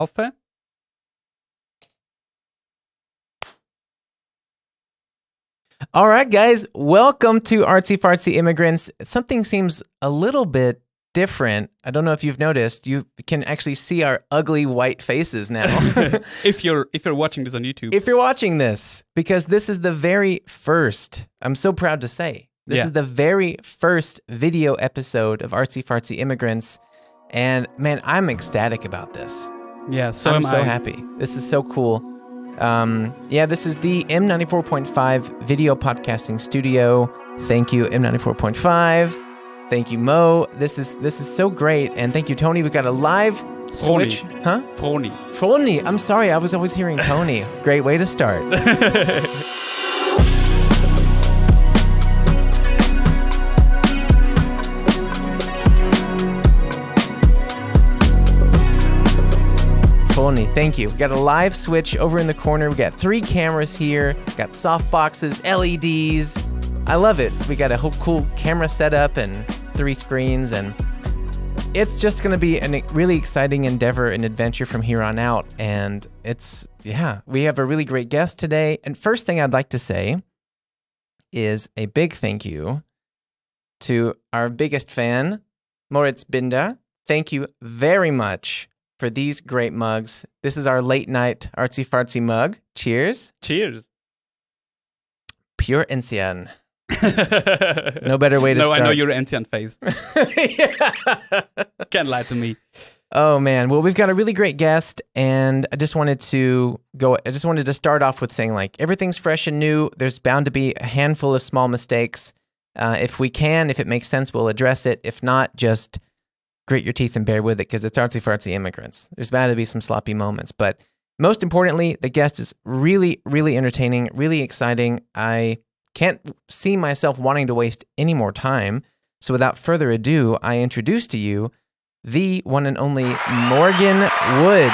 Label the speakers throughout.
Speaker 1: hoffe.
Speaker 2: All right, guys, welcome to Artsy Fartsy Immigrants. Something seems a little bit different. I don't know if you've noticed. You can actually see our ugly white faces now.
Speaker 1: If you're watching this on YouTube.
Speaker 2: If you're watching this, because this is the very first, I'm so proud to say, this is the very first video episode of Artsy Fartsy Immigrants. And man, I'm ecstatic about this.
Speaker 1: Yeah, so
Speaker 2: I'm
Speaker 1: am
Speaker 2: so
Speaker 1: I.
Speaker 2: happy. This is so cool. This is the M94.5 video podcasting studio. Thank you, M94.5. Thank you, Mo. This is so great. And thank you, Tony. We got a live switch. Huh? Froni. I'm sorry. I was always hearing Tony. Great way to start. Thank you. We got a live switch over in the corner. We got 3 cameras here. Got soft boxes, LEDs. I love it. We got a whole cool camera setup and 3 screens, and it's just going to be a really exciting endeavor and adventure from here on out. And we have a really great guest today. And first thing I'd like to say is a big thank you to our biggest fan, Moritz Binder. Thank you very much for these great mugs. This is our late night artsy fartsy mug. Cheers.
Speaker 1: Cheers.
Speaker 2: Pure Enzian. No better way to start.
Speaker 1: No, I know your Enzian face. Can't lie to me.
Speaker 2: Oh man. Well, we've got a really great guest, and I just wanted to start off with saying, like, everything's fresh and new. There's bound to be a handful of small mistakes. If it makes sense, we'll address it. If not, just grit your teeth and bear with it, because it's Artsy Fartsy Immigrants. There's bound to be some sloppy moments, but most importantly, the guest is really, really entertaining, really exciting. I can't see myself wanting to waste any more time, so without further ado, I introduce to you the one and only Morgan Wood.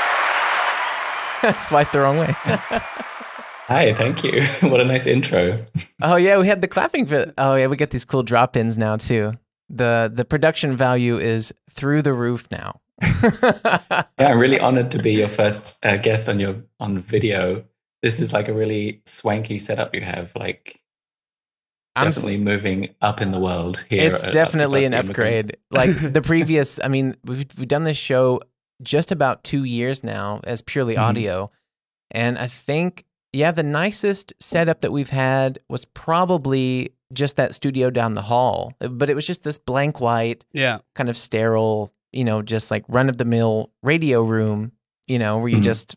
Speaker 2: Swipe the wrong way.
Speaker 3: Hi, thank you. What a nice intro.
Speaker 2: Oh yeah, we had the clapping for. Oh yeah, we get these cool drop-ins now too. The production value is through the roof now.
Speaker 3: Yeah, I'm really honored to be your first guest on video. This is like a really swanky setup you have. Like, definitely moving up in the world here.
Speaker 2: It's definitely an upgrade. Like the previous, I mean, we've done this show just about 2 years now as purely audio, and I think the nicest setup that we've had was probably just that studio down the hall, but it was just this blank white, kind of sterile, just like run-of-the-mill radio room, where you just,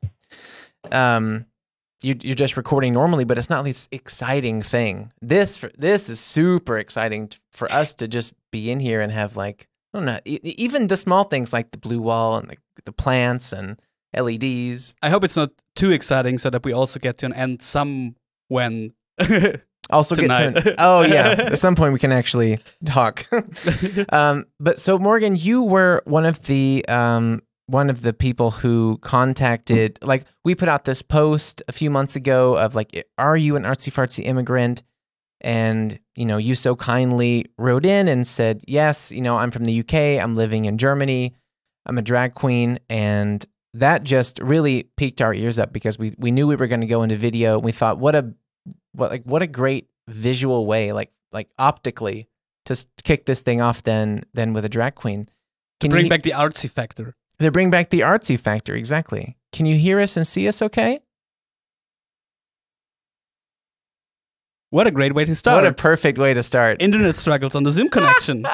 Speaker 2: you're just recording normally, but it's not this exciting thing. This is super exciting for us to just be in here and have, like, I don't know, even the small things like the blue wall and the plants and LEDs.
Speaker 1: I hope it's not too exciting so that we also get to an end when.
Speaker 2: Also
Speaker 1: tonight.
Speaker 2: At some point we can actually talk. But so Morgan, you were one of the people who contacted, like, we put out this post a few months ago of, like, are you an artsy fartsy immigrant? And, you so kindly wrote in and said, yes, I'm from the UK, I'm living in Germany, I'm a drag queen. And that just really piqued our ears up, because we knew we were going to go into video. We thought, what a great visual way, like optically, to kick this thing off than with a drag queen.
Speaker 1: Bring back the artsy factor.
Speaker 2: They bring back the artsy factor, exactly. Can you hear us and see us okay?
Speaker 1: What a great way to start.
Speaker 2: What a perfect way to start.
Speaker 1: Internet struggles on the Zoom connection.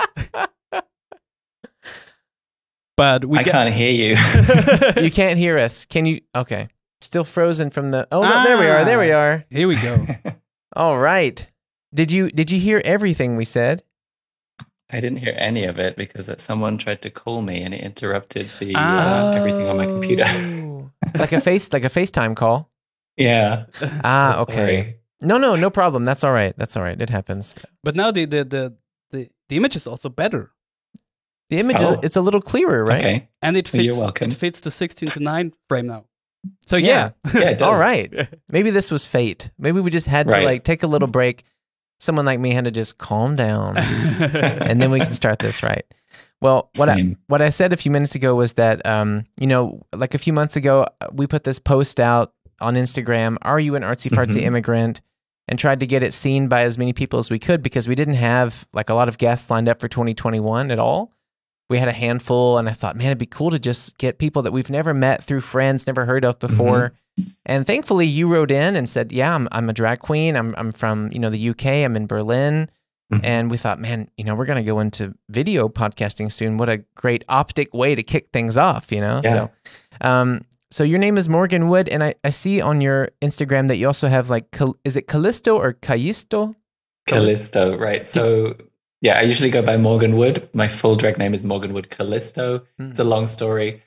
Speaker 1: But I
Speaker 3: can't hear you.
Speaker 2: You can't hear us. Can you? Okay. Still frozen from the. Oh, there we are. There we are.
Speaker 1: Here we go.
Speaker 2: All right. Did you hear everything we said?
Speaker 3: I didn't hear any of it because someone tried to call me and it interrupted the everything on my computer.
Speaker 2: like a FaceTime call.
Speaker 3: Yeah.
Speaker 2: Okay. No problem. That's all right. It happens.
Speaker 1: But now the image is also better.
Speaker 2: The image it's a little clearer, right?
Speaker 3: Okay.
Speaker 1: And it fits.
Speaker 3: You're welcome.
Speaker 1: It fits the 16:9 frame now. So
Speaker 2: yeah,
Speaker 3: it does.
Speaker 2: All right. Maybe this was fate. Maybe we just had to like take a little break. Someone like me had to just calm down, and then we can start this right. Well,
Speaker 3: Same.
Speaker 2: what I said a few minutes ago was that, like a few months ago, we put this post out on Instagram, "Are you an artsy fartsy immigrant?" and tried to get it seen by as many people as we could because we didn't have like a lot of guests lined up for 2021 at all. We had a handful, and I thought, man, it'd be cool to just get people that we've never met through friends, never heard of before. And thankfully, you wrote in and said, "Yeah, I'm a drag queen. I'm from the UK. I'm in Berlin." And we thought, man, we're going to go into video podcasting soon. What a great optic way to kick things off,
Speaker 3: Yeah.
Speaker 2: So your name is Morgan Wood, and I see on your Instagram that you also have is it Callisto or Callisto?
Speaker 3: Callisto, right. So yeah, I usually go by Morgan Wood. My full drag name is Morgan Wood Callisto. It's a long story.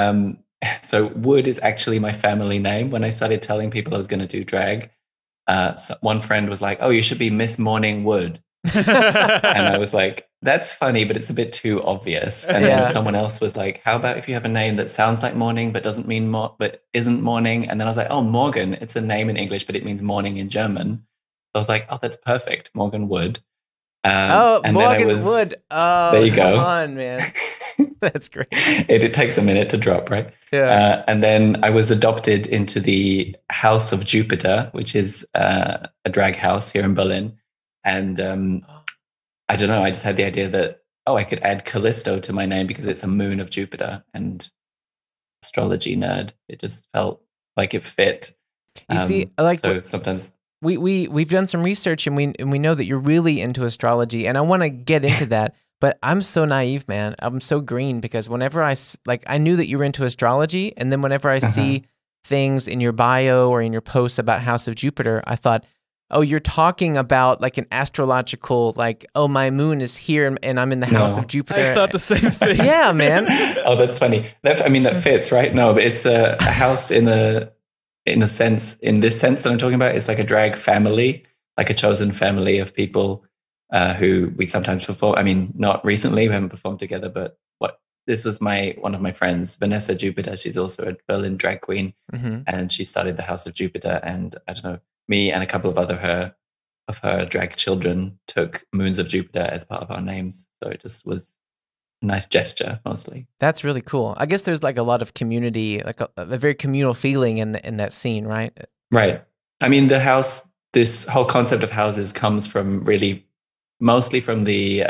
Speaker 3: So Wood is actually my family name. When I started telling people I was going to do drag, one friend was like, "Oh, you should be Miss Morning Wood." And I was like, "That's funny, but it's a bit too obvious." And then someone else was like, "How about if you have a name that sounds like morning but doesn't mean but isn't morning?" And then I was like, "Oh, Morgan, it's a name in English, but it means morning in German." So I was like, "Oh, that's perfect, Morgan Wood."
Speaker 2: And Morgan Wood. Oh,
Speaker 3: there you go.
Speaker 2: Come on, man. That's great.
Speaker 3: It takes a minute to drop, right?
Speaker 2: Yeah.
Speaker 3: And then I was adopted into the House of Jupiter, which is a drag house here in Berlin. And I don't know, I just had the idea that, I could add Callisto to my name because it's a moon of Jupiter, and astrology nerd. It just felt like it fit.
Speaker 2: You see,
Speaker 3: sometimes
Speaker 2: we've done some research and we know that you're really into astrology, and I want to get into that. But I'm so naive, man. I'm so green because whenever I knew that you were into astrology, and then whenever I see things in your bio or in your posts about House of Jupiter, I thought, oh, you're talking about like an astrological, like, oh, my moon is here and I'm in the House of Jupiter.
Speaker 1: I thought the same thing.
Speaker 2: Yeah, man.
Speaker 3: Oh, that's funny. That fits, right? No, but it's a house in this sense that I'm talking about. It's like a drag family, like a chosen family of people who we sometimes perform. I mean, not recently, we haven't performed together, but this was one of my friends, Vanessa Jupiter. She's also a Berlin drag queen, and she started the House of Jupiter. And I don't know, me and a couple of her drag children took Moons of Jupiter as part of our names. So it just was a nice gesture, mostly.
Speaker 2: That's really cool. I guess there's like a lot of community, like a very communal feeling in that scene, right?
Speaker 3: Right. I mean, this whole concept of houses comes from mostly from the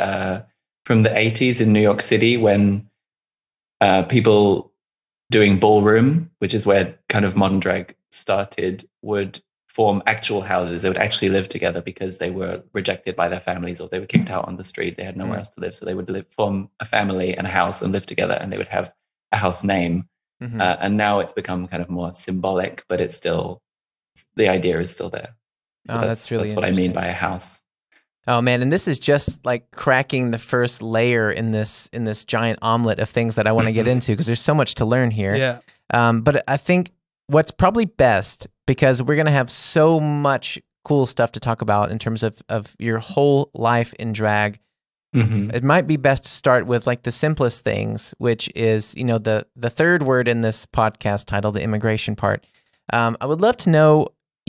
Speaker 3: 80s in New York City, when people doing ballroom, which is where kind of modern drag started, would form actual houses. They would actually live together because they were rejected by their families or they were kicked out on the street. They had nowhere else to live. So they would form a family and a house and live together, and they would have a house name. And now it's become kind of more symbolic, but it's still, the idea is still there. So
Speaker 2: that's really
Speaker 3: what I mean by a house.
Speaker 2: Oh man, and this is just like cracking the first layer in this giant omelet of things that I want to get into, because there's so much to learn here.
Speaker 1: Yeah.
Speaker 2: But I think what's probably best, because we're going to have so much cool stuff to talk about in terms of your whole life in drag, it might be best to start with like the simplest things, which is, the third word in this podcast title, the immigration part. I would love to know,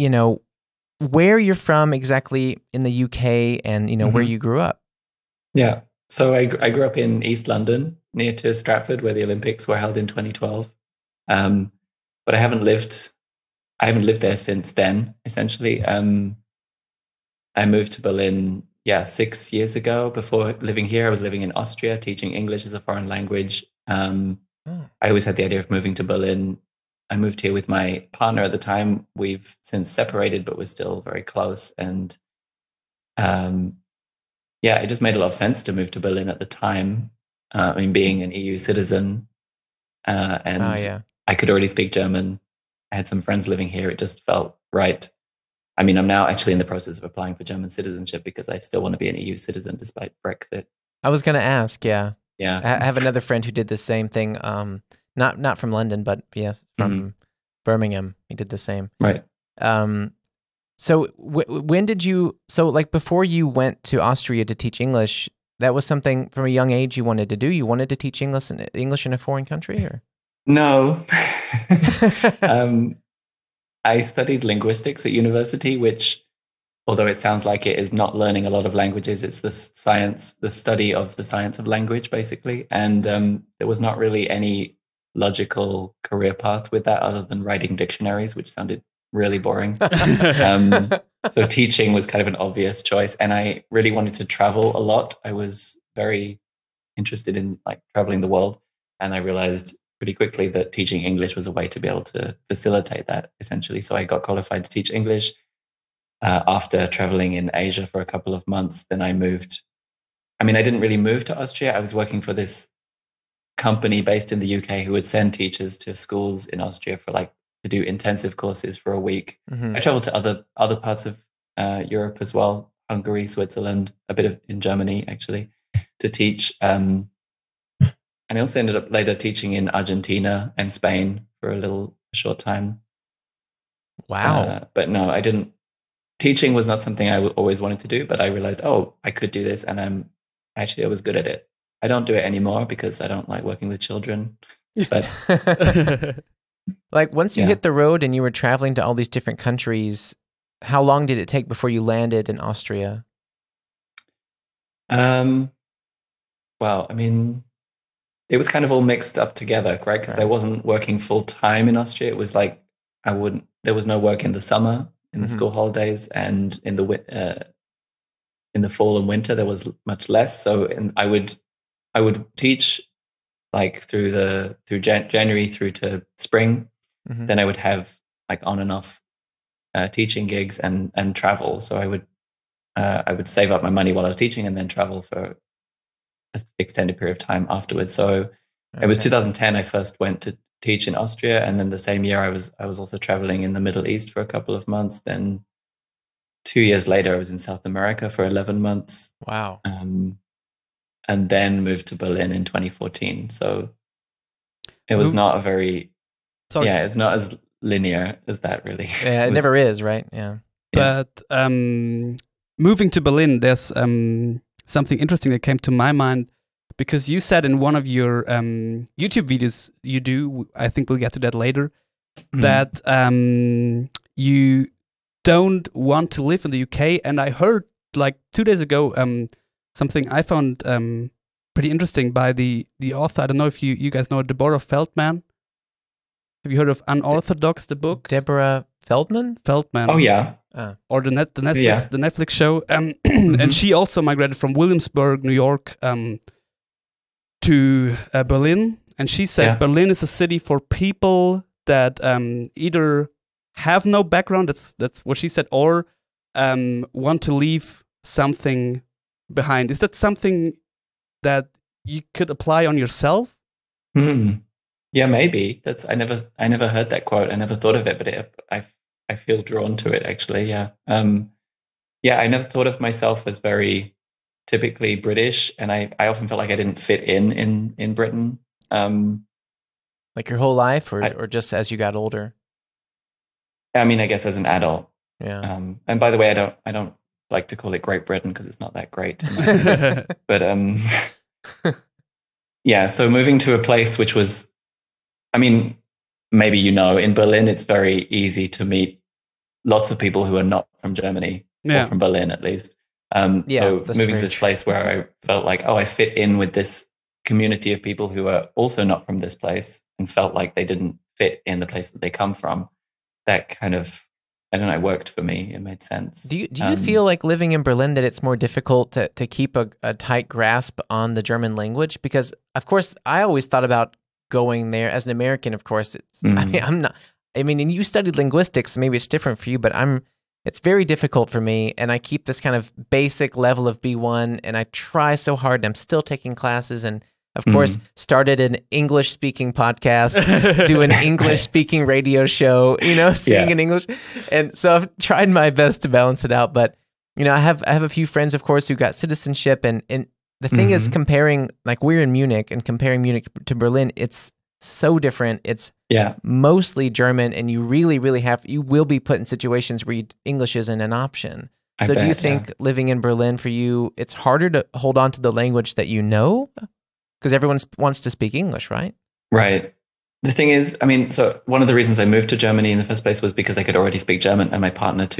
Speaker 2: where you're from exactly in the UK and, where you grew up.
Speaker 3: Yeah. So I grew up in East London, near to Stratford, where the Olympics were held in 2012. But I haven't lived there since then, essentially. I moved to Berlin, 6 years ago. Before living here, I was living in Austria, teaching English as a foreign language. I always had the idea of moving to Berlin. I moved here with my partner at the time. We've since separated, but we're still very close. And it just made a lot of sense to move to Berlin at the time. Being an EU citizen, and I could already speak German. I had some friends living here. It just felt right. I mean, I'm now actually in the process of applying for German citizenship because I still want to be an EU citizen despite Brexit.
Speaker 2: I was going to ask, yeah.
Speaker 3: Yeah.
Speaker 2: I have another friend who did the same thing. Not from London, but from Birmingham. He did the same.
Speaker 3: Right.
Speaker 2: So when did you? So like before you went to Austria to teach English, that was something from a young age you wanted to do. You wanted to teach English in a foreign country, or?
Speaker 3: No. I studied linguistics at university, which although it sounds like it, is not learning a lot of languages. It's the study of the science of language, basically. And there was not really any logical career path with that other than writing dictionaries, which sounded really boring. So teaching was kind of an obvious choice. And I really wanted to travel a lot. I was very interested in like traveling the world. And I realized pretty quickly that teaching English was a way to be able to facilitate that, essentially. So I got qualified to teach English. After traveling in Asia for a couple of months, then I moved. I mean, I didn't really move to Austria. I was working for this company based in the UK who would send teachers to schools in Austria for like to do intensive courses for a week. I traveled to other parts of Europe as well, Hungary, Switzerland, a bit of in Germany actually, to teach. And I also ended up later teaching in Argentina and Spain for a short time.
Speaker 2: Wow.
Speaker 3: But no, I didn't. Teaching was not something I always wanted to do, but I realized, I could do this, and I was good at it. I don't do it anymore because I don't like working with children. But
Speaker 2: like once you hit the road and you were traveling to all these different countries, how long did it take before you landed in Austria?
Speaker 3: Well, I mean, it was kind of all mixed up together, right? Because I wasn't working full time in Austria. It was like there was no work in the summer, in the school holidays, and in the fall and winter there was much less. So I would teach like through January through to spring. Then I would have like on and off teaching gigs and travel. So I would save up my money while I was teaching and then travel for an extended period of time afterwards. So it was 2010 I first went to teach in Austria, and then the same year I was also traveling in the Middle East for a couple of months. Then 2 years later I was in South America for 11 months.
Speaker 2: Wow.
Speaker 3: And then moved to Berlin in 2014. So it was not a very it's not as linear as that, really.
Speaker 2: Yeah, it never is, right? Yeah.
Speaker 1: But moving to Berlin, there's something interesting that came to my mind, because you said in one of your YouTube videos you do, I think we'll get to that later, that you don't want to live in the UK. And I heard like 2 days ago something I found pretty interesting by the author. I don't know if you guys know Deborah Feldman. Have you heard of Unorthodox, the book?
Speaker 2: Deborah Feldman?
Speaker 3: Oh yeah.
Speaker 1: Or the Netflix show. And she also migrated from Williamsburg, New York, to Berlin. And she said Berlin is a city for people that either have no background, that's what she said, or want to leave something behind. Is that something that you could apply on yourself?
Speaker 3: Yeah, maybe. I never heard that quote. I never thought of it, but I feel drawn to it actually. Yeah. I never thought of myself as very typically British, and I often felt like I didn't fit in Britain.
Speaker 2: Like your whole life, or just as you got older?
Speaker 3: I mean, I guess as an adult.
Speaker 2: Yeah.
Speaker 3: And by the way, I don't like to call it Great Britain because it's not that great. But so moving to a place which was, I mean, maybe in Berlin it's very easy to meet lots of people who are not from Germany or from Berlin at least. So moving to this place where I felt like, I fit in with this community of people who are also not from this place and felt like they didn't fit in the place that they come from. That kind of, I don't know, worked for me. It made sense.
Speaker 2: Do you feel like living in Berlin that it's more difficult to keep a tight grasp on the German language? Because of course I always thought about going there as an American. Of course, it's and you studied linguistics, so maybe it's different for you, but it's very difficult for me, and I keep this kind of basic level of B1, and I try so hard, and I'm still taking classes, and of course, started an English-speaking podcast, do an English-speaking radio show, sing in English, and so I've tried my best to balance it out, but I have a few friends, of course, who got citizenship, and the thing is, comparing, like we're in Munich, and comparing Munich to Berlin, it's so different. It's mostly German, and you really, really you will be put in situations where English isn't an option. So do you think living in Berlin for you, it's harder to hold on to the language that you know? Because everyone wants to speak English, right?
Speaker 3: Right. The thing is, I mean, so one of the reasons I moved to Germany in the first place was because I could already speak German, and my partner too.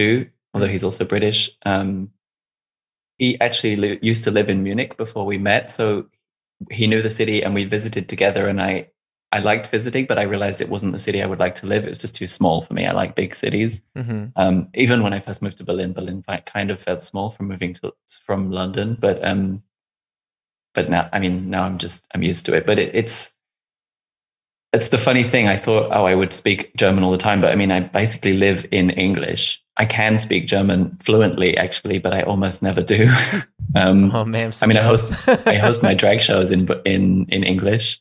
Speaker 3: although he's also British. He actually used to live in Munich before we met, so he knew the city, and we visited together. And I liked visiting, but I realized it wasn't the city I would like to live. It was just too small for me. I like big cities. Even when I first moved to Berlin kind of felt small from from London. But now, I mean, now I'm used to it. But it's the funny thing. I thought, I would speak German all the time, but I mean, I basically live in English. I can speak German fluently, actually, but I almost never do.
Speaker 2: Oh man,
Speaker 3: I mean, I host my drag shows in English,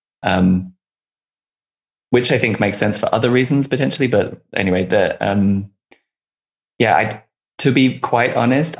Speaker 3: which I think makes sense for other reasons potentially. But anyway, to be quite honest,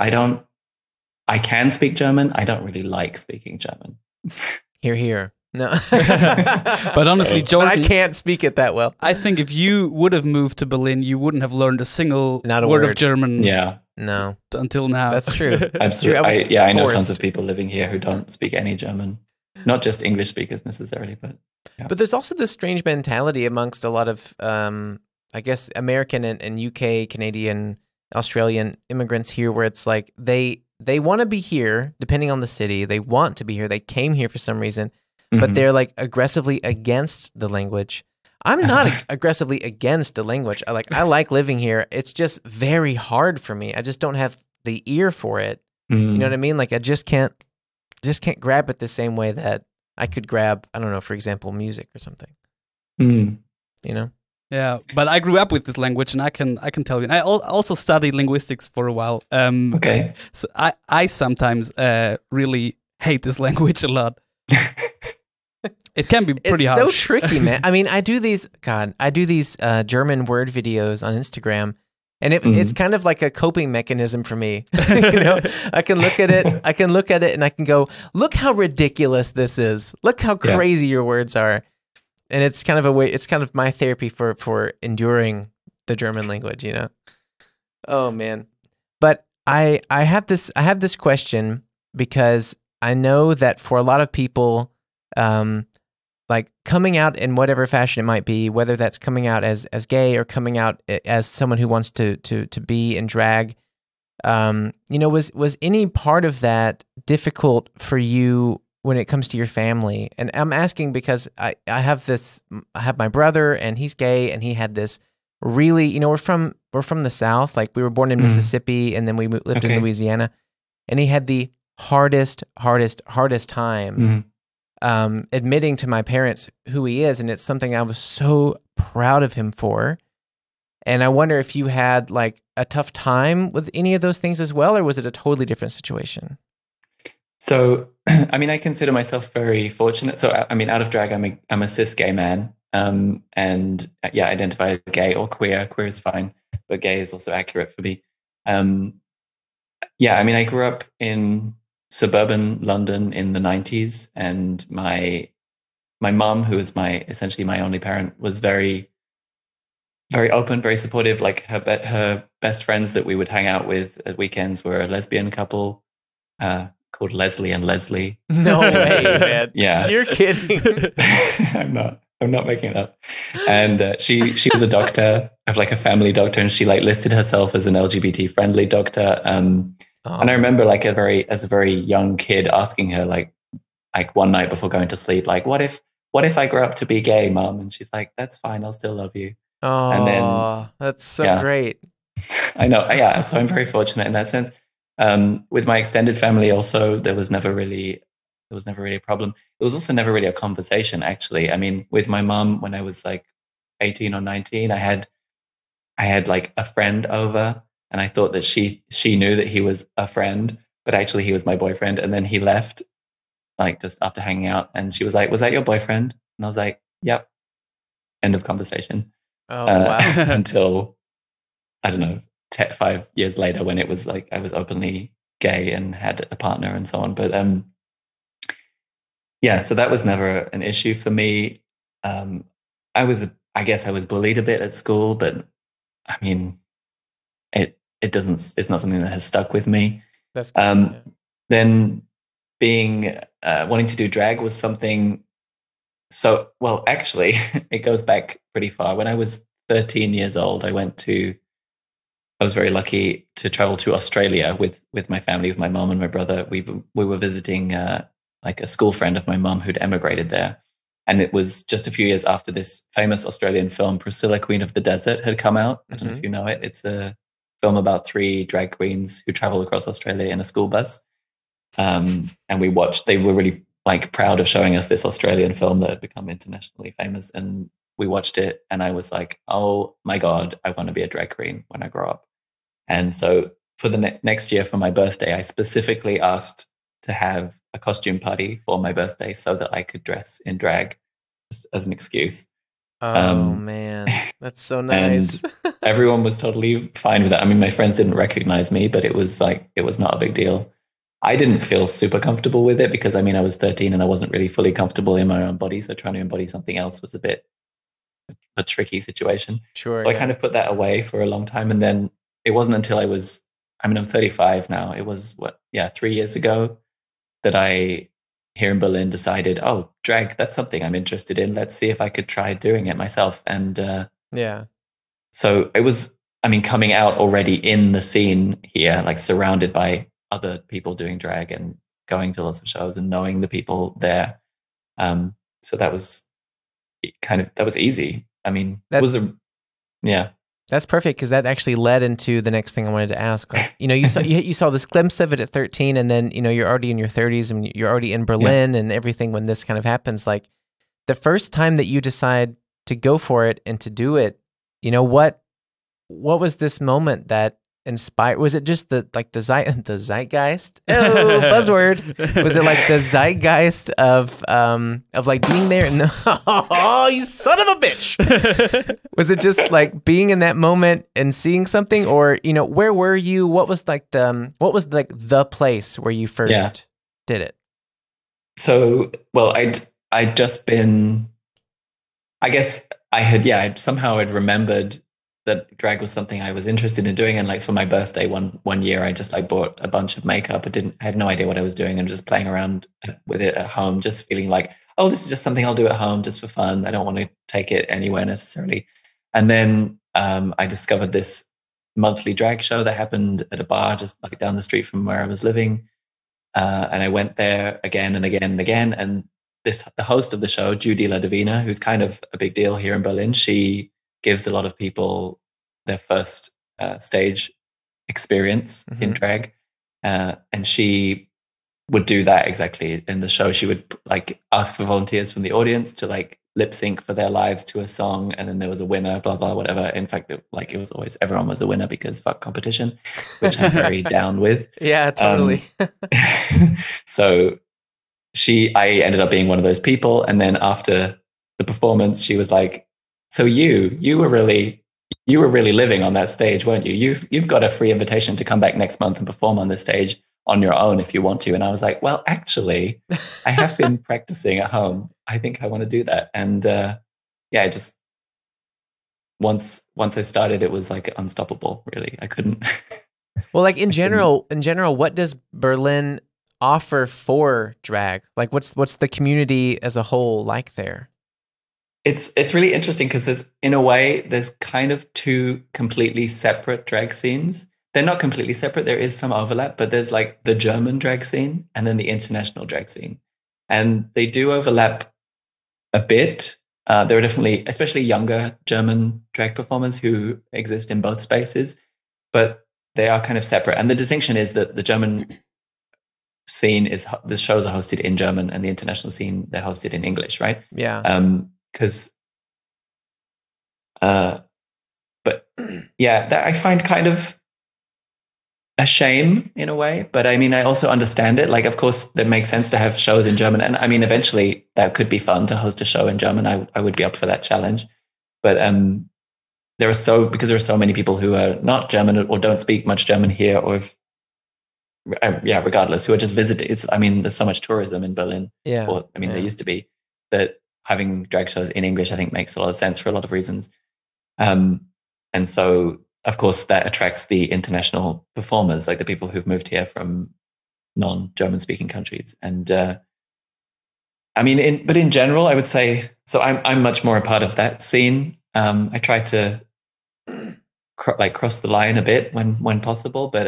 Speaker 3: I can speak German. I don't really like speaking German.
Speaker 2: Here. No.
Speaker 1: But honestly, Jordan,
Speaker 2: I can't speak it that well.
Speaker 1: I think if you would have moved to Berlin, you wouldn't have learned a single word of German.
Speaker 3: Yeah.
Speaker 2: No.
Speaker 1: Until now.
Speaker 2: That's true.
Speaker 3: That's true. I know tons of people living here who don't speak any German. Not just English speakers necessarily, but yeah.
Speaker 2: But there's also this strange mentality amongst a lot of, I guess, American and UK, Canadian, Australian immigrants here, where it's like they want to be here, depending on the city. They want to be here. They came here for some reason. But they're like aggressively against the language. I'm not aggressively against the language. I like living here. It's just very hard for me. I just don't have the ear for it. You know what I mean? Like I just can't grab it the same way that I could grab, I don't know, for example, music or something. You know?
Speaker 1: Yeah, but I grew up with this language, and I can tell you. And I also studied linguistics for a while.
Speaker 3: Okay.
Speaker 1: So I sometimes really hate this language a lot. It can be pretty hard.
Speaker 2: It's so tricky, man. I mean, I do these German word videos on Instagram, and it's kind of like a coping mechanism for me. You know, I can look at it, and I can go, look how ridiculous this is. Look how crazy your words are. And it's kind of it's kind of my therapy for enduring the German language, you know? Oh man. But I have this question because I know that for a lot of people, like coming out in whatever fashion it might be, whether that's coming out as gay or coming out as someone who wants to be in drag, you know, was any part of that difficult for you when it comes to your family? And I'm asking because I have my brother, and he's gay, and he had this really, you know, we're from the South, like we were born in Mississippi, and then we lived in Louisiana, and he had the hardest time admitting to my parents who he is, and it's something I was so proud of him for. And I wonder if you had like a tough time with any of those things as well, or was it a totally different situation?
Speaker 3: So, I mean, I consider myself very fortunate. So, I mean, out of drag, I'm a cis gay man, and identify as gay or queer. Queer is fine, but gay is also accurate for me. I mean, I grew up in suburban London in the 90s, and my mom, who was essentially my only parent, was very, very open, very supportive. Like her best friends that we would hang out with at weekends were a lesbian couple called Leslie and Leslie.
Speaker 2: No way, man.
Speaker 3: Yeah,
Speaker 2: you're kidding.
Speaker 3: I'm not making it up. And she was a doctor, of like a family doctor, and she like listed herself as an LGBT friendly doctor. And I remember like as a very young kid asking her like one night before going to sleep, like, what if I grow up to be gay, Mom? And she's like, that's fine, I'll still love you.
Speaker 2: Oh, and then, that's so great.
Speaker 3: I know. Yeah. So I'm very fortunate in that sense. With my extended family also, there was never really a problem. It was also never really a conversation, actually. I mean, with my mom, when I was like 18 or 19, I had like a friend over, and I thought that she knew that he was a friend, but actually he was my boyfriend. And then he left like just after hanging out, and she was like, "Was that your boyfriend?" And I was like, "Yep." End of conversation.
Speaker 2: Oh, wow.
Speaker 3: Until, I don't know, 5 years later, when it was like I was openly gay and had a partner and so on. But so that was never an issue for me. I guess I was bullied a bit at school, but I mean, it's not something that has stuck with me.
Speaker 2: That's good.
Speaker 3: Then being wanting to do drag was something. So, well, actually, it goes back pretty far. When I was 13 years old, I went to I was very lucky to travel to Australia with my family, with my mom and my brother. We were visiting like a school friend of my mom who'd emigrated there. And it was just a few years after this famous Australian film, Priscilla, Queen of the Desert, had come out. I don't know if you know it. It's a film about 3 drag queens who travel across Australia in a school bus. And we watched, they were really like proud of showing us this Australian film that had become internationally famous. And we watched it and I was like, oh my God, I want to be a drag queen when I grow up. And so for the next year for my birthday, I specifically asked to have a costume party for my birthday so that I could dress in drag just as an excuse.
Speaker 2: Oh man, that's so nice.
Speaker 3: And everyone was totally fine with that. I mean, my friends didn't recognize me, but it was not a big deal. I didn't feel super comfortable with it because I mean, I was 13 and I wasn't really fully comfortable in my own body. So trying to embody something else was a bit a tricky situation.
Speaker 2: Sure.
Speaker 3: So I kind of put that away for a long time. And then it wasn't until I'm 35 now. It was 3 years ago that I, here in Berlin, decided, oh, drag, that's something I'm interested in. Let's see if I could try doing it myself. And so it was, I mean, coming out already in the scene here, like surrounded by other people doing drag and going to lots of shows and knowing the people there. So that was easy. I mean,
Speaker 2: That's perfect because that actually led into the next thing I wanted to ask. Like, you saw this glimpse of it at 13, and then you're already in your 30s and you're already in Berlin and everything when this kind of happens. Like the first time that you decide to go for it and to do it, what was this moment that inspired? Was it just the zeitgeist? Oh, buzzword. Was it like the zeitgeist of like being there and oh, you son of a bitch? Was it just like being in that moment and seeing something, or where were you? What was the place where you first did it?
Speaker 3: So, well, I'd just been, I guess I'd remembered that drag was something I was interested in doing. And like for my birthday one year, I just like bought a bunch of makeup. I had no idea what I was doing and just playing around with it at home, just feeling like, oh, this is just something I'll do at home just for fun. I don't want to take it anywhere necessarily. And then I discovered this monthly drag show that happened at a bar just like down the street from where I was living. And I went there again and again and again. And the host of the show, Judy La Divina, who's kind of a big deal here in Berlin, she gives a lot of people their first stage experience in drag. And she would do that exactly in the show. She would like ask for volunteers from the audience to like lip sync for their lives to a song. And then there was a winner, blah, blah, whatever. In fact, it was always, everyone was a winner because fuck competition, which I'm very down with.
Speaker 2: Yeah, totally.
Speaker 3: So I ended up being one of those people. And then after the performance, she was like, so you were really living on that stage, weren't you? You've got a free invitation to come back next month and perform on this stage on your own if you want to. And I was like, well, actually, I have been practicing at home. I think I want to do that. And just once I started, it was like unstoppable. Really, I couldn't.
Speaker 2: Well, like in general, what does Berlin offer for drag? Like, what's the community as a whole like there?
Speaker 3: It's really interesting because there's kind of 2 completely separate drag scenes. They're not completely separate. There is some overlap, but there's like the German drag scene and then the international drag scene. And they do overlap a bit. There are definitely, especially younger German drag performers who exist in both spaces, but they are kind of separate. And the distinction is that the German scene the shows are hosted in German and the international scene, they're hosted in English, right?
Speaker 2: Yeah.
Speaker 3: That I find kind of a shame in a way, but I mean, I also understand it. Like, of course, that makes sense to have shows in German. And I mean, eventually that could be fun to host a show in German. I would be up for that challenge. But because there are so many people who are not German or don't speak much German here, or regardless, who are just visiting. There's so much tourism in Berlin.
Speaker 2: Yeah.
Speaker 3: There used to be, that having drag shows in English, I think makes a lot of sense for a lot of reasons. And so, of course, that attracts the international performers, like the people who've moved here from non-German speaking countries. And but in general, I would say, so I'm much more a part of that scene. I try to cross the line a bit when possible. But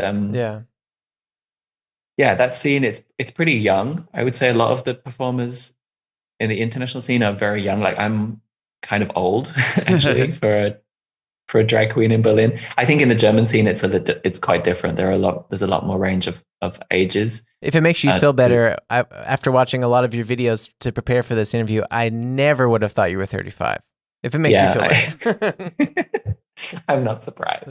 Speaker 3: yeah, that scene it's pretty young. I would say a lot of the performers in the international scene are very young. Like I'm kind of old actually for a drag queen in Berlin. I think in the German scene it's quite different. There's a lot more range of ages.
Speaker 2: If it makes you feel better, after watching a lot of your videos to prepare for this interview, I never would have thought you were 35. If it makes you feel better.
Speaker 3: I'm not surprised.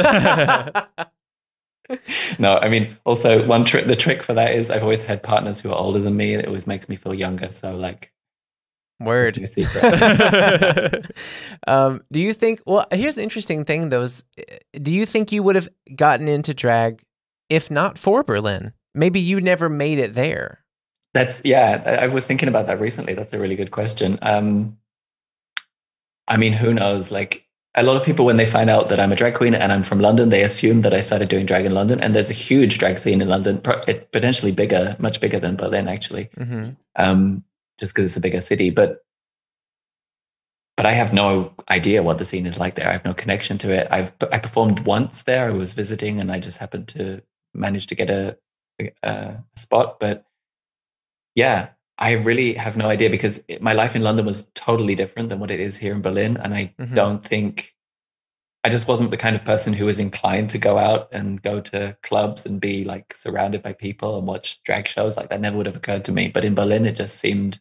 Speaker 3: No, I mean, also the trick for that is I've always had partners who are older than me, and it always makes me feel younger. So like,
Speaker 2: word.
Speaker 3: That's my secret.
Speaker 2: Do you think? Well, here's the interesting thing, though. Do you think you would have gotten into drag if not for Berlin? Maybe you never made it there.
Speaker 3: I was thinking about that recently. That's a really good question. I mean, who knows? Like, a lot of people, when they find out that I'm a drag queen and I'm from London, they assume that I started doing drag in London. And there's a huge drag scene in London, potentially bigger, much bigger than Berlin, actually, just because it's a bigger city. But I have no idea what the scene is like there. I have no connection to it. I performed once there. I was visiting, and I just happened to manage to get a spot. But yeah, I really have no idea, because my life in London was totally different than what it is here in Berlin. And I don't think, I just wasn't the kind of person who was inclined to go out and go to clubs and be like surrounded by people and watch drag shows. Like, that never would have occurred to me. But in Berlin, it just seemed,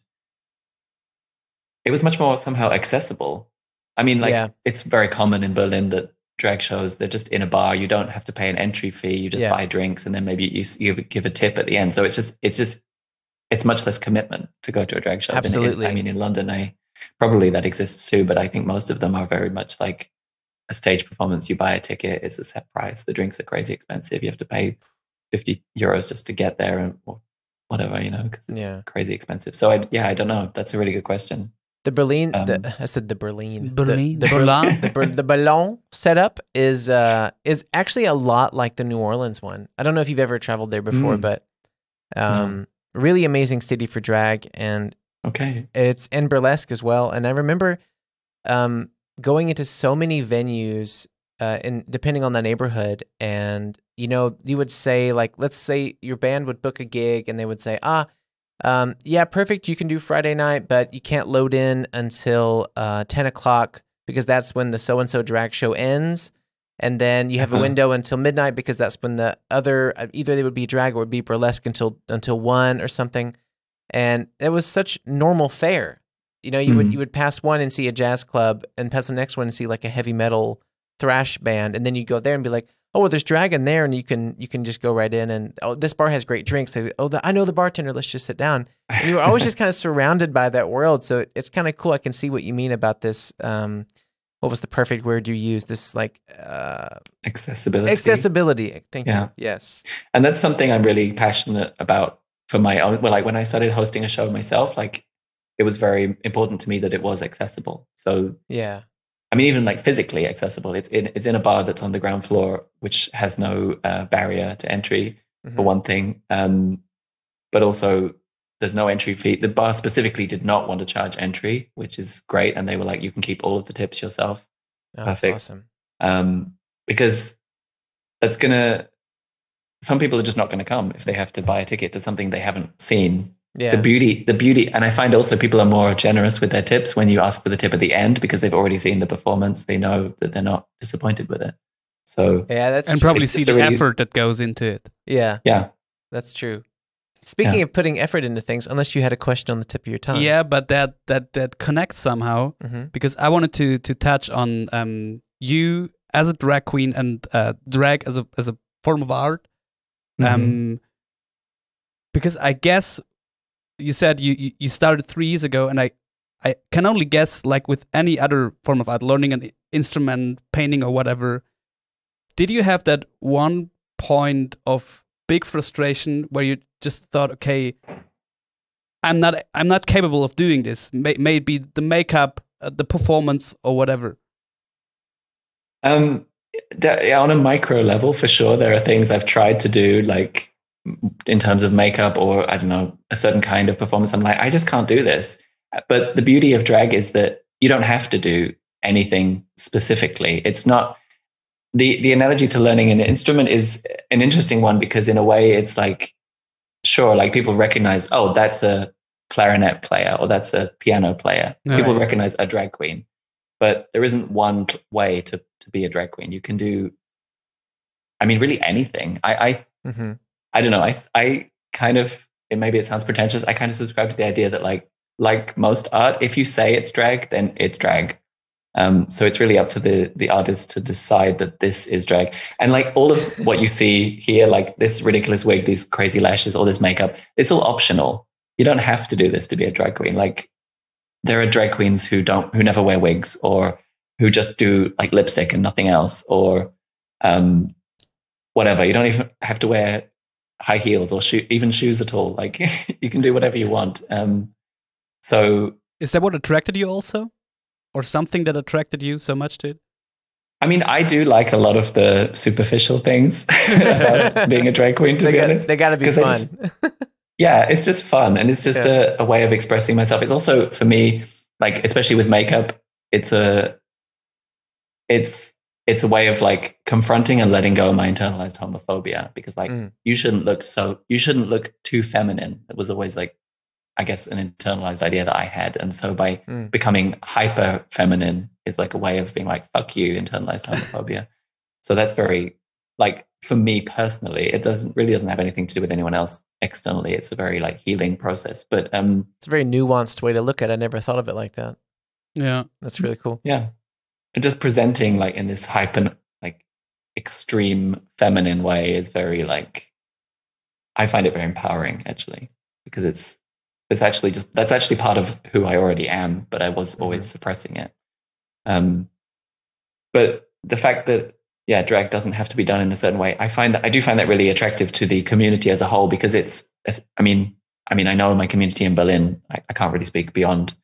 Speaker 3: it was much more somehow accessible. I mean, like, it's very common in Berlin that drag shows, they're just in a bar. You don't have to pay an entry fee. You just buy drinks, and then maybe you give a tip at the end. So it's much less commitment to go to a drag show.
Speaker 2: Absolutely.
Speaker 3: I mean, in London, probably that exists too, but I think most of them are very much like a stage performance. You buy a ticket, it's a set price. The drinks are crazy expensive. You have to pay €50 just to get there, or whatever, because it's crazy expensive. So I don't know. That's a really good question.
Speaker 2: The Berlin, I said the Berlin. The Berlin setup is actually a lot like the New Orleans one. I don't know if you've ever traveled there before, but really amazing city for drag, and it's in burlesque as well. And I remember going into so many venues, and depending on the neighborhood, and you would say, like, let's say your band would book a gig, and they would say, yeah, perfect, you can do Friday night, but you can't load in until 10 o'clock because that's when the so-and-so drag show ends. And then you have a window until midnight because that's when the other, either they would be drag or would be burlesque until 1 or something. And it was such normal fare. You would pass one and see a jazz club, and pass the next one and see like a heavy metal thrash band. And then you go there and be like, oh, well, there's drag in there, and you can just go right in, and this bar has great drinks. I know the bartender, let's just sit down. And you were always just kind of surrounded by that world. So it's kind of cool. I can see what you mean about this. What was the perfect word you used? This like
Speaker 3: accessibility.
Speaker 2: Accessibility. Thank you. Yes.
Speaker 3: And that's something I'm really passionate about for my own. Well, like when I started hosting a show myself, like it was very important to me that it was accessible. So I mean, even like physically accessible. It's in a bar that's on the ground floor, which has no barrier to entry, for one thing. But also, there's no entry fee. The bar specifically did not want to charge entry, which is great. And they were like, you can keep all of the tips yourself.
Speaker 2: Oh, perfect. That's
Speaker 3: awesome. Because some people are just not going to come if they have to buy a ticket to something they haven't seen. Yeah. The beauty, and I find also people are more generous with their tips when you ask for the tip at the end, because they've already seen the performance. They know that they're not disappointed with it. So
Speaker 2: that's
Speaker 1: and
Speaker 2: true.
Speaker 1: Probably see the effort that goes into it.
Speaker 3: Yeah,
Speaker 2: that's true. Speaking of putting effort into things, unless you had a question on the tip of your tongue.
Speaker 1: Yeah, but that connects somehow, because I wanted to touch on you as a drag queen and drag as a form of art. Because I guess you said you started 3 years ago, and I can only guess, like with any other form of art, learning an instrument, painting or whatever, did you have that one point of big frustration where you just thought, okay, I'm not capable of doing this? Maybe the makeup, the performance, or whatever.
Speaker 3: On a micro level, for sure, there are things I've tried to do, like in terms of makeup or, I don't know, a certain kind of performance. I'm like, I just can't do this. But the beauty of drag is that you don't have to do anything specifically. It's not, the analogy to learning an instrument is an interesting one, because in a way it's like, sure, like people recognize, oh, that's a clarinet player or that's a piano player.
Speaker 1: Right.
Speaker 3: People recognize a drag queen, but there isn't one way to be a drag queen. You can do, I mean, really anything. I don't know. I kind of, maybe it sounds pretentious. I kind of subscribe to the idea that like most art, if you say it's drag, then it's drag. So it's really up to the artist to decide that this is drag. And like all of what you see here, like this ridiculous wig, these crazy lashes, all this makeup, it's all optional. You don't have to do this to be a drag queen. Like there are drag queens who never wear wigs, or who just do like lipstick and nothing else, or whatever. You don't even have to wear high heels or even shoes at all. Like you can do whatever you want. So
Speaker 1: is that what attracted you also? Or something that attracted you so much to it?
Speaker 3: I mean, I do like a lot of the superficial things about being a drag queen, to be honest.
Speaker 2: They got to be fun.
Speaker 3: Yeah, it's just fun. And it's just a way of expressing myself. It's also, for me, like, especially with makeup, it's a way of like confronting and letting go of my internalized homophobia, because like you shouldn't look too feminine. It was always like, I guess, an internalized idea that I had. And so by becoming hyper feminine is like a way of being like, fuck you, internalized homophobia. So that's very, like, for me personally, it really doesn't have anything to do with anyone else externally. It's a very like healing process. But
Speaker 2: it's a very nuanced way to look at it. I never thought of it like that.
Speaker 1: Yeah.
Speaker 2: That's really cool.
Speaker 3: Yeah. And just presenting like in this hyper, like extreme feminine way is very like, I find it very empowering actually, because that's actually part of who I already am, but I was always suppressing it. But the fact that, drag doesn't have to be done in a certain way, I do find that really attractive to the community as a whole, because I mean, I know my community in Berlin, I can't really speak beyond.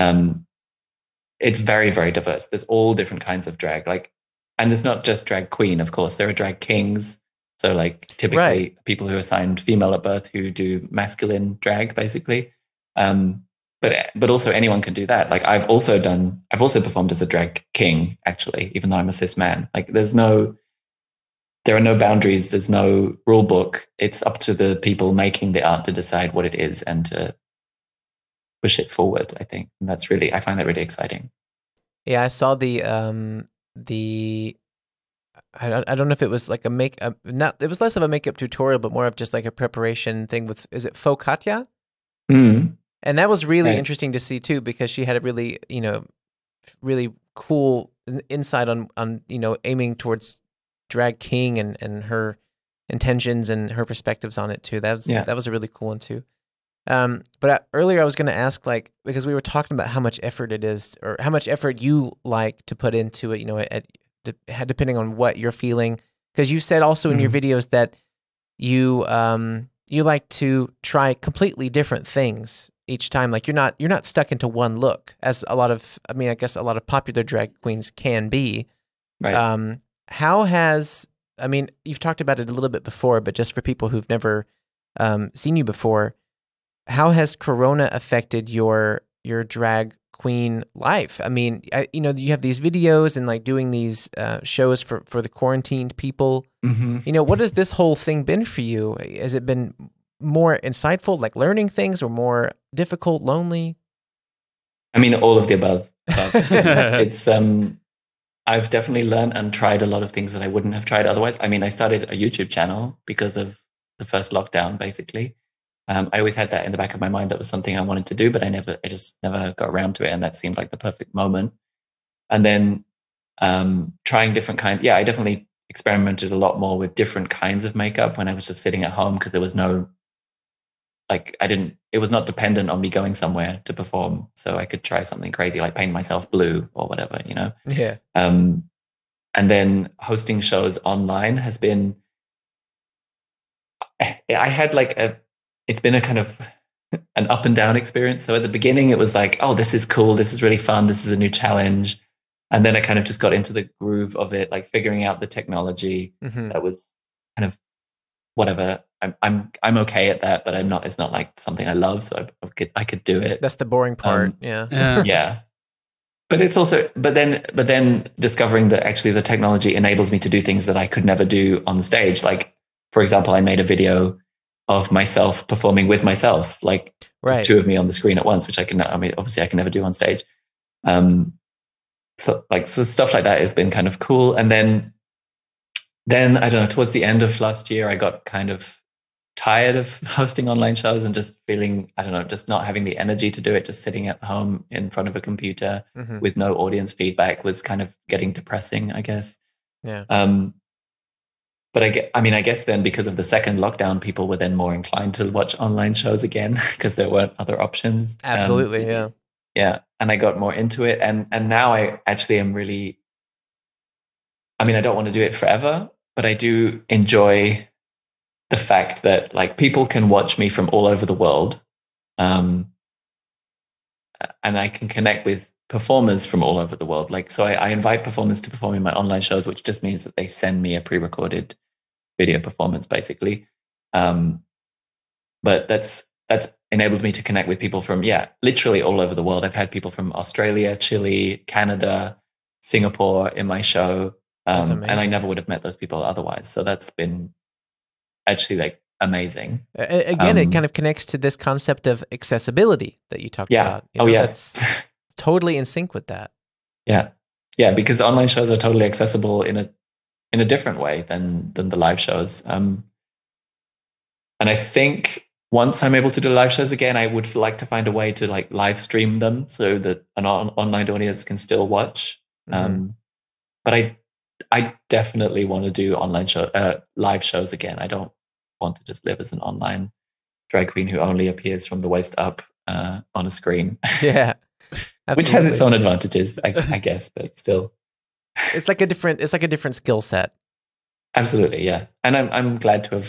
Speaker 3: It's very, very diverse. There's all different kinds of drag, and it's not just drag queen, of course. There are drag kings. So like typically people who are assigned female at birth who do masculine drag, basically. But also anyone can do that. Like I've also performed as a drag king, actually, even though I'm a cis man. Like there are no boundaries. There's no rule book. It's up to the people making the art to decide what it is and to push it forward, I think. And I find that really exciting.
Speaker 2: Yeah, I saw I don't know if it was like it was less of a makeup tutorial, but more of just like a preparation thing with, is it Faux Katja? And that was really interesting to see too, because she had a really, really cool insight on, aiming towards drag king and her intentions and her perspectives on it too. That was a really cool one too. But earlier I was going to ask, like, because we were talking about how much effort it is, or how much effort you like to put into it, depending on what you're feeling. Because you said also in your videos that you like to try completely different things each time. Like you're not stuck into one look, as I guess a lot of popular drag queens can be.
Speaker 3: Right.
Speaker 2: You've talked about it a little bit before, but just for people who've never seen you before, how has Corona affected your drag queen life? I mean, you have these videos and like doing these shows for the quarantined people. What has this whole thing been for you? Has it been more insightful, like learning things, or more difficult, lonely?
Speaker 3: I mean, all of the above. It's I've definitely learned and tried a lot of things that I wouldn't have tried otherwise. I mean, I started a YouTube channel because of the first lockdown, basically. I always had that in the back of my mind. That was something I wanted to do, but I just never got around to it. And that seemed like the perfect moment. And then trying different kinds. Yeah, I definitely experimented a lot more with different kinds of makeup when I was just sitting at home, because there was no, it was not dependent on me going somewhere to perform. So I could try something crazy, like paint myself blue or whatever,
Speaker 2: Yeah.
Speaker 3: And then hosting shows online has been, it's been a kind of an up and down experience. So at the beginning it was like, oh, this is cool. This is really fun. This is a new challenge. And then I kind of just got into the groove of it, like figuring out the technology. That was kind of whatever. I'm okay at that, but it's not like something I love. So I could do it.
Speaker 2: That's the boring part.
Speaker 3: Yeah. But it's also, but then discovering that actually the technology enables me to do things that I could never do on stage. Like, for example, I made a video of myself performing with myself, like there's two of me on the screen at once, which obviously I can never do on stage. So stuff like that has been kind of cool. And then I don't know, towards the end of last year, I got kind of tired of hosting online shows and just feeling, I don't know, just not having the energy to do it. Just sitting at home in front of a computer with no audience feedback was kind of getting depressing, I guess.
Speaker 2: Yeah.
Speaker 3: But I guess then because of the second lockdown, people were then more inclined to watch online shows again because there weren't other options.
Speaker 2: Absolutely, yeah.
Speaker 3: Yeah, and I got more into it, and now I actually am really. I mean, I don't want to do it forever, but I do enjoy the fact that like people can watch me from all over the world, and I can connect with performers from all over the world. Like, so I invite performers to perform in my online shows, which just means that they send me a pre-recorded video performance, basically. But that's enabled me to connect with people from, literally all over the world. I've had people from Australia, Chile, Canada, Singapore in my show. And I never would have met those people otherwise. So that's been actually like amazing.
Speaker 2: Again, it kind of connects to this concept of accessibility that you talked about. That's totally in sync with that.
Speaker 3: Yeah. Yeah, because online shows are totally accessible in a different way than the live shows. And I think once I'm able to do live shows again, I would like to find a way to like live stream them so that an online audience can still watch. But I definitely want to do live shows again. I don't want to just live as an online drag queen who only appears from the waist up on a screen.
Speaker 2: Yeah,
Speaker 3: which has its own advantages, I guess, but still,
Speaker 2: it's like a different skill set.
Speaker 3: Absolutely, yeah, and I'm glad to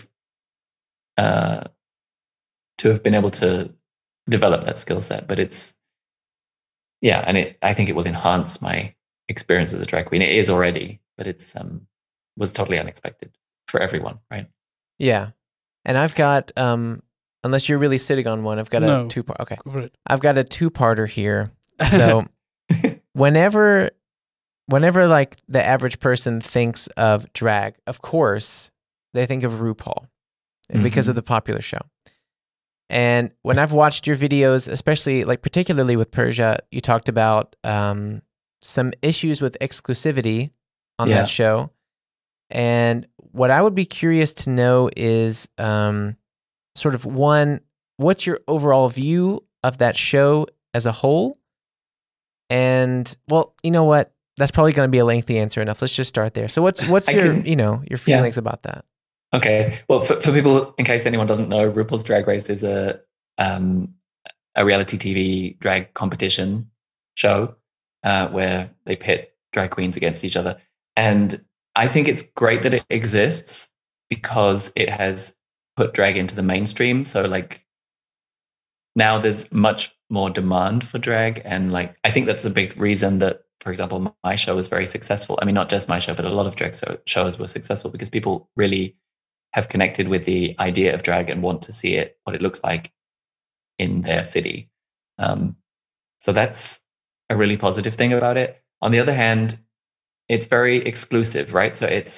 Speaker 3: have been able to develop that skill set. But it's and I think it will enhance my experience as a drag queen. It is already, but it's was totally unexpected for everyone, right?
Speaker 2: Yeah, and I've got unless you're really sitting on one, I've got a two-part. Okay, I've got a two-parter here. So whenever like the average person thinks of drag, of course they think of RuPaul because of the popular show. And when I've watched your videos, especially like particularly with Persia, you talked about some issues with exclusivity on that show. And what I would be curious to know is sort of one, what's your overall view of that show as a whole? And well, you know what? That's probably going to be a lengthy answer enough. Let's just start there. So what's your feelings about that?
Speaker 3: Okay. Well, for people, in case anyone doesn't know, RuPaul's Drag Race is a reality TV drag competition show where they pit drag queens against each other. And I think it's great that it exists because it has put drag into the mainstream. So like now there's much more demand for drag. And like, I think that's a big reason that, for example, my show was very successful. I mean, not just my show, but a lot of drag shows were successful because people really have connected with the idea of drag and want to see it, what it looks like in their city. So that's a really positive thing about it. On the other hand, it's very exclusive, right? So it's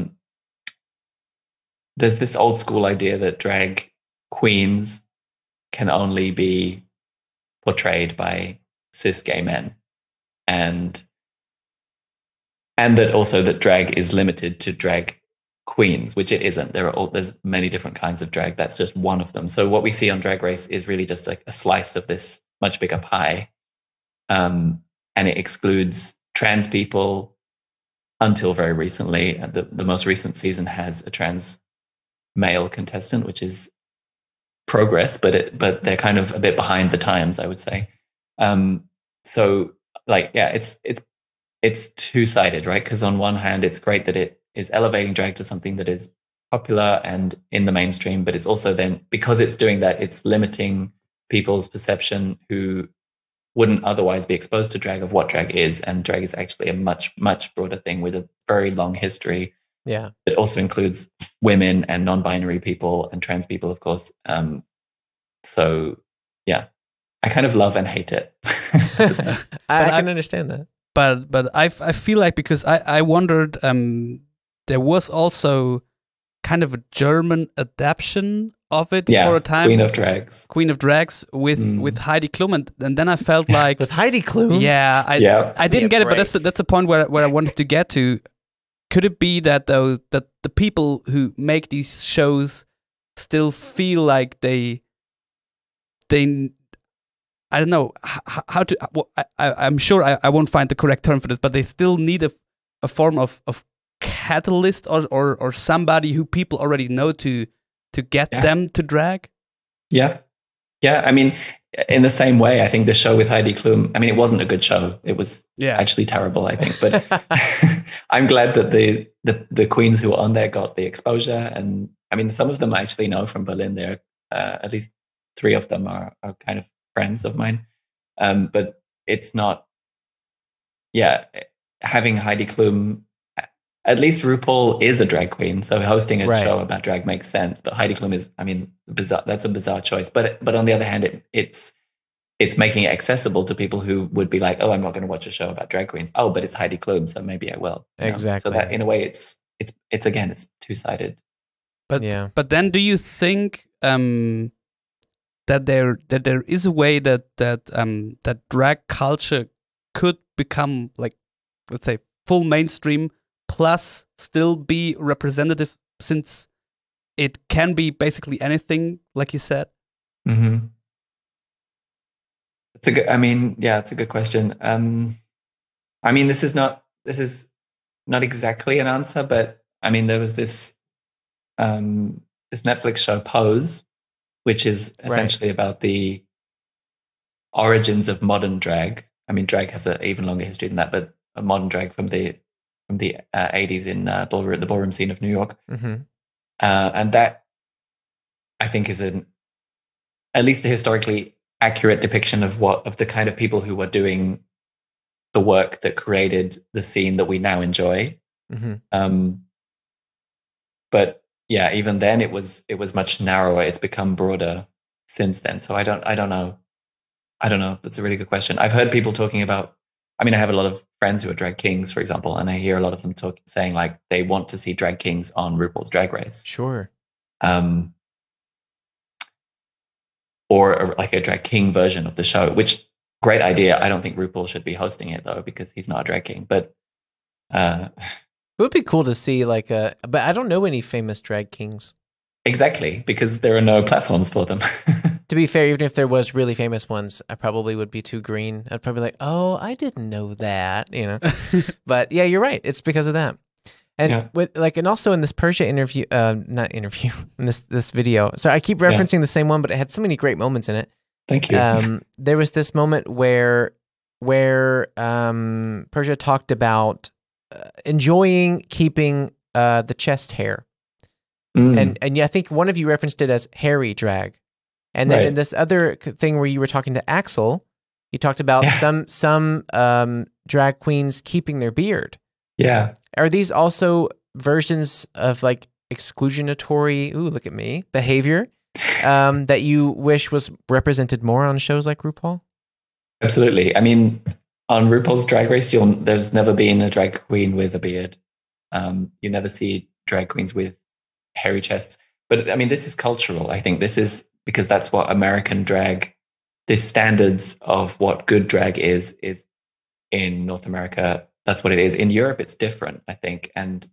Speaker 3: there's this old school idea that drag queens can only be portrayed by cis gay men, and that also that drag is limited to drag queens, which it isn't. There's many different kinds of drag. That's just one of them. So what we see on Drag Race is really just like a slice of this much bigger pie, and it excludes trans people until very recently. The most recent season has a trans male contestant, which is progress, but they're kind of a bit behind the times, I would say. So like, it's two-sided, right? Because on one hand, it's great that it is elevating drag to something that is popular and in the mainstream, but it's also then, because it's doing that, it's limiting people's perception who wouldn't otherwise be exposed to drag of what drag is. And drag is actually a much, much broader thing with a very long history.
Speaker 2: Yeah.
Speaker 3: It also includes women and non-binary people and trans people, of course. So yeah, I kind of love and hate it.
Speaker 2: I can understand that.
Speaker 1: But I feel like, because I wondered, there was also kind of a German adaptation of it for a time.
Speaker 3: Queen of Drags.
Speaker 1: Queen of Drags with Heidi Klum, and then I felt like
Speaker 2: with Heidi Klum.
Speaker 1: Yeah, I didn't get it, but that's a point where I wanted to get to. Could it be that that the people who make these shows still feel like they I don't know how to. Well, I'm sure I won't find the correct term for this, but they still need a form of catalyst or somebody who people already know to get them to drag.
Speaker 3: Yeah. I mean, in the same way, I think the show with Heidi Klum, I mean, it wasn't a good show. It was actually terrible, I think. But I'm glad that the queens who were on there got the exposure. And I mean, some of them I actually know from Berlin. They're at least 3 of them are kind of friends of mine. But it's not, having Heidi Klum, at least RuPaul is a drag queen, so hosting a show about drag makes sense. But Heidi Klum is, I mean, bizarre. That's a bizarre choice. But on the other hand, it's making it accessible to people who would be like, oh, I'm not going to watch a show about drag queens. Oh, but it's Heidi Klum, so maybe I will.
Speaker 2: Exactly.
Speaker 3: So that in a way, it's again, it's two-sided.
Speaker 1: But then, do you think that there is a way that drag culture could become, like, let's say, full mainstream, plus still be representative, since it can be basically anything, like you said?
Speaker 3: Mm-hmm. It's a good question. I mean, this is not exactly an answer, but I mean, there was this Netflix show Pose, which is essentially about the origins of modern drag. I mean, drag has an even longer history than that, but a modern drag from the 80s in the ballroom scene of New York.
Speaker 2: Mm-hmm.
Speaker 3: And that, I think, is at least a historically accurate depiction of the kind of people who were doing the work that created the scene that we now enjoy.
Speaker 2: Mm-hmm.
Speaker 3: But yeah, even then it was much narrower. It's become broader since then. So I don't know. That's a really good question. I've heard people talking about, I mean, I have a lot of friends who are drag kings, for example, and I hear a lot of them saying like they want to see drag kings on RuPaul's Drag Race.
Speaker 2: Sure.
Speaker 3: Or like a drag king version of the show, which, great idea. I don't think RuPaul should be hosting it though, because he's not a drag king, but
Speaker 2: it would be cool to see but I don't know any famous drag kings.
Speaker 3: Exactly, because there are no platforms for them.
Speaker 2: To be fair, even if there was really famous ones, I probably would be too green. I'd probably be like, oh, I didn't know that, But yeah, you're right. It's because of that. And and also in this Persia interview, not interview, in this video. So I keep referencing the same one, but it had so many great moments in it.
Speaker 3: Thank you.
Speaker 2: There was this moment where Persia talked about enjoying keeping the chest hair, and I think one of you referenced it as hairy drag, and then in this other thing where you were talking to Axel, you talked about some drag queens keeping their beard.
Speaker 3: Yeah,
Speaker 2: are these also versions of like exclusionatory? Ooh, look at me behavior that you wish was represented more on shows like RuPaul?
Speaker 3: Absolutely. I mean, on RuPaul's Drag Race, there's never been a drag queen with a beard. You never see drag queens with hairy chests. But I mean, this is cultural. I think this is because that's what American drag, the standards of what good drag is in North America. That's what it is. In Europe, it's different, I think. And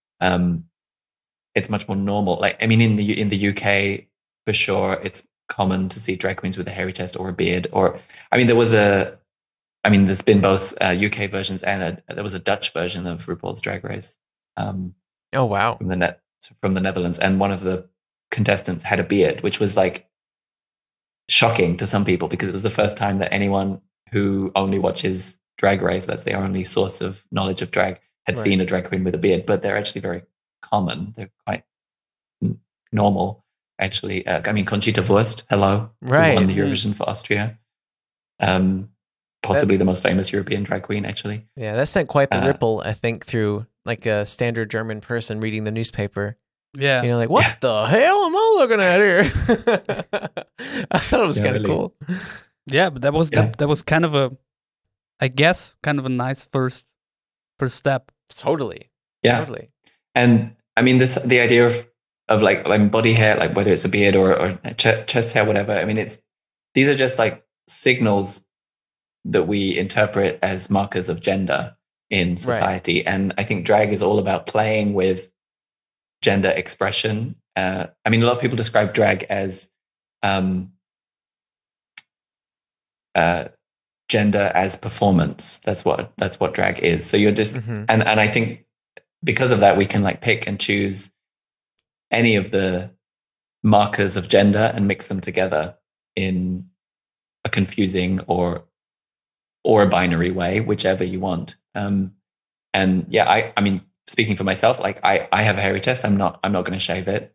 Speaker 3: it's much more normal. Like, I mean, in the UK, for sure, it's common to see drag queens with a hairy chest or a beard. Or, I mean, there's been both UK versions and there was a Dutch version of RuPaul's Drag Race.
Speaker 2: Oh wow!
Speaker 3: From the Netherlands, and one of the contestants had a beard, which was like shocking to some people because it was the first time that anyone who only watches Drag Race, that's their only source of knowledge of drag, had seen a drag queen with a beard. But they're actually very common. They're quite normal, actually. I mean, Conchita Wurst, hello, who won the Eurovision for Austria. Possibly the most famous European drag queen, actually.
Speaker 2: Yeah, that sent quite the ripple, I think, through like a standard German person reading the newspaper.
Speaker 1: Yeah.
Speaker 2: Like, what the hell am I looking at here? I thought it was kind of cool.
Speaker 1: Yeah, but that was kind of a, I guess, kind of a nice first step.
Speaker 2: Totally.
Speaker 3: Yeah.
Speaker 2: Totally.
Speaker 3: And I mean, the idea of like body hair, like whether it's a beard or chest hair, whatever. I mean, these are just like signals that we interpret as markers of gender in society. Right. And I think drag is all about playing with gender expression. I mean, a lot of people describe drag as gender as performance. That's what drag is. So you're just, and I think because of that, we can like pick and choose any of the markers of gender and mix them together in a confusing or a binary way, whichever you want. And yeah, I mean, speaking for myself, like I have a hairy chest. I'm not going to shave it.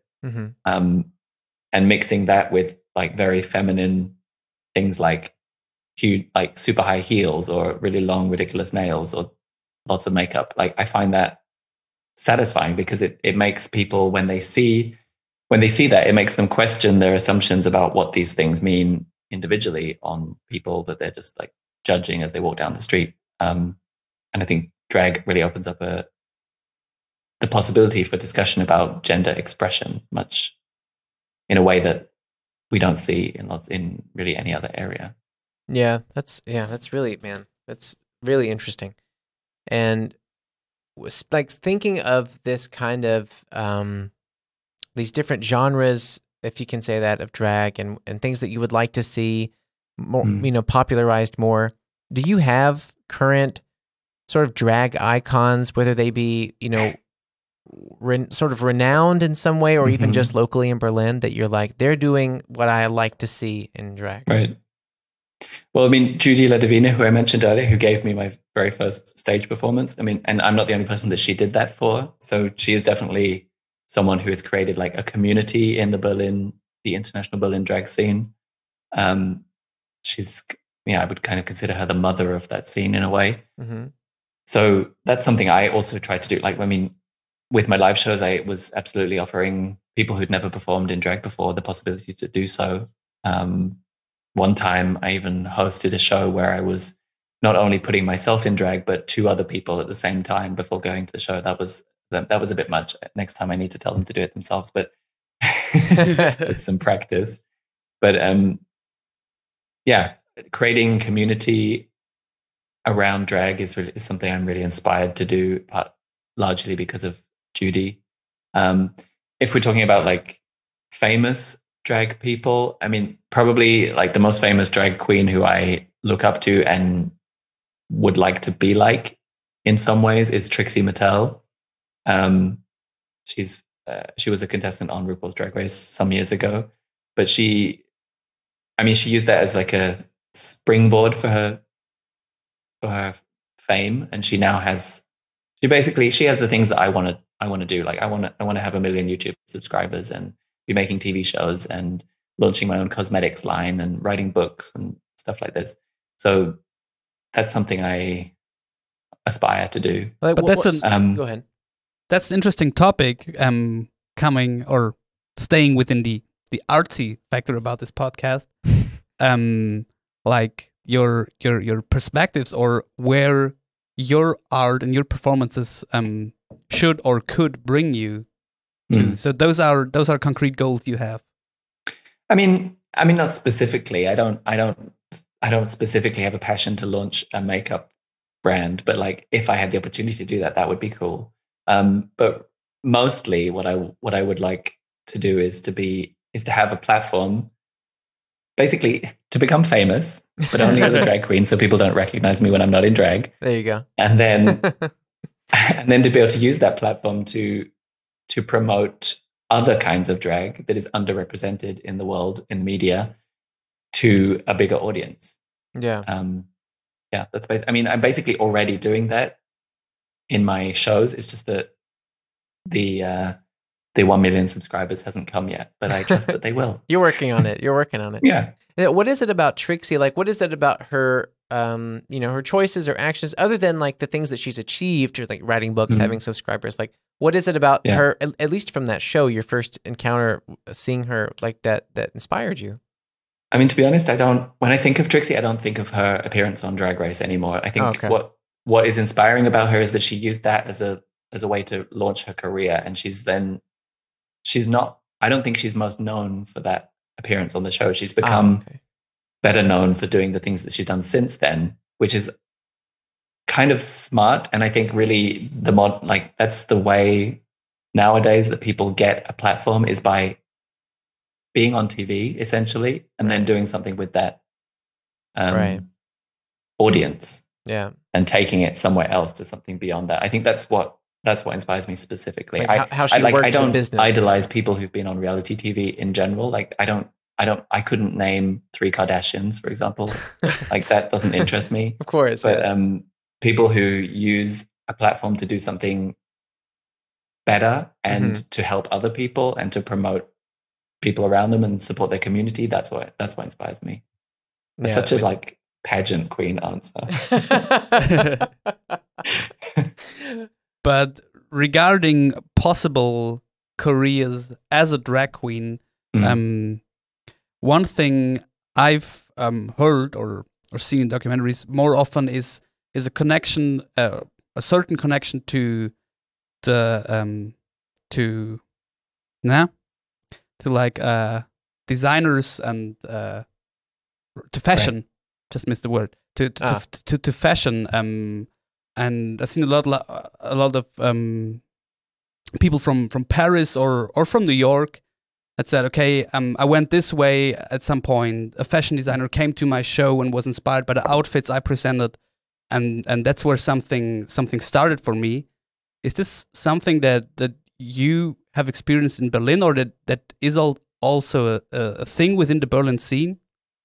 Speaker 3: And mixing that with like very feminine things like huge, like super high heels or really long, ridiculous nails or lots of makeup. Like I find that satisfying because it makes people, when they see that, it makes them question their assumptions about what these things mean individually on people that they're just like judging as they walk down the street. And I think drag really opens up the possibility for discussion about gender expression much in a way that we don't see in really any other area.
Speaker 2: Yeah, that's really, man, that's really interesting. And like thinking of this kind of these different genres, if you can say that, of drag and things that you would like to see more, popularized more. Do you have current sort of drag icons, whether they be, sort of renowned in some way or even just locally in Berlin, that you're like, they're doing what I like to see in drag?
Speaker 3: Right. Well, I mean, Judy Ledovina, who I mentioned earlier, who gave me my very first stage performance. I mean, and I'm not the only person that she did that for. So she is definitely someone who has created like a community in the international Berlin drag scene. She's, I would kind of consider her the mother of that scene in a way. So that's something I also try to do. Like, I mean, with my live shows, I was absolutely offering people who'd never performed in drag before the possibility to do so. One time I even hosted a show where I was not only putting myself in drag, but 2 other people at the same time before going to the show. That was a bit much. Next time I need to tell them to do it themselves, but it's some practice. But yeah, creating community around drag is something I'm really inspired to do, largely because of Judy. If we're talking about like famous drag people, I mean, probably like the most famous drag queen who I look up to and would like to be like in some ways is Trixie Mattel. She was a contestant on RuPaul's Drag Race some years ago, but she used that as like a springboard for her fame, and she has the things that I want to do. Like I want to have 1 million YouTube subscribers and be making TV shows and launching my own cosmetics line and writing books and stuff like this. So that's something I aspire to do.
Speaker 1: But
Speaker 2: go ahead.
Speaker 1: That's an interesting topic. Coming or staying within the artsy factor about this podcast. Like your perspectives or where your art and your performances should or could bring you to. So those are concrete goals you have.
Speaker 3: I mean, not specifically. I don't specifically have a passion to launch a makeup brand, but like if I had the opportunity to do that, that would be cool. But mostly what I would like to do is to have a platform, basically to become famous, but only as a drag queen, so people don't recognize me when I'm not in drag.
Speaker 2: There you go.
Speaker 3: And then to be able to use that platform to promote other kinds of drag that is underrepresented in the world, in the media, to a bigger audience.
Speaker 2: Yeah.
Speaker 3: Yeah, that's I'm basically already doing that in my shows. It's just that the 1 million subscribers hasn't come yet, but I trust that they will.
Speaker 2: You're working on it.
Speaker 3: Yeah.
Speaker 2: What is it about Trixie? Like, what is it about her, her choices or actions, other than like the things that she's achieved, or like writing books, having subscribers? Like, what is it about her, at least from that show, your first encounter, seeing her like that inspired you?
Speaker 3: I mean, to be honest, when I think of Trixie, I don't think of her appearance on Drag Race anymore. I think what is inspiring about her is that she used that as a way to launch her career. And I don't think she's most known for that appearance on the show. She's become better known for doing the things that she's done since then, which is kind of smart. And I think really that's the way nowadays that people get a platform, is by being on TV essentially, and then doing something with that audience, and taking it somewhere else to something beyond that. I think that's what inspires me specifically.
Speaker 2: Like how she
Speaker 3: I don't
Speaker 2: business,
Speaker 3: idolize people who've been on reality TV in general. Like I couldn't name 3 Kardashians, for example. Like that doesn't interest me.
Speaker 2: Of course.
Speaker 3: But people who use a platform to do something better and to help other people and to promote people around them and support their community, that's what inspires me. It's such a pageant queen answer.
Speaker 1: But regarding possible careers as a drag queen, one thing I've heard or seen in documentaries more often is a connection, a certain connection to the designers and to fashion. Right. Just missed the word. To fashion. And I've seen a lot of people from Paris or from New York that said, okay, I went this way at some point. A fashion designer came to my show and was inspired by the outfits I presented, and that's where something started for me. Is this something that you have experienced in Berlin, or that is also a thing within the Berlin scene?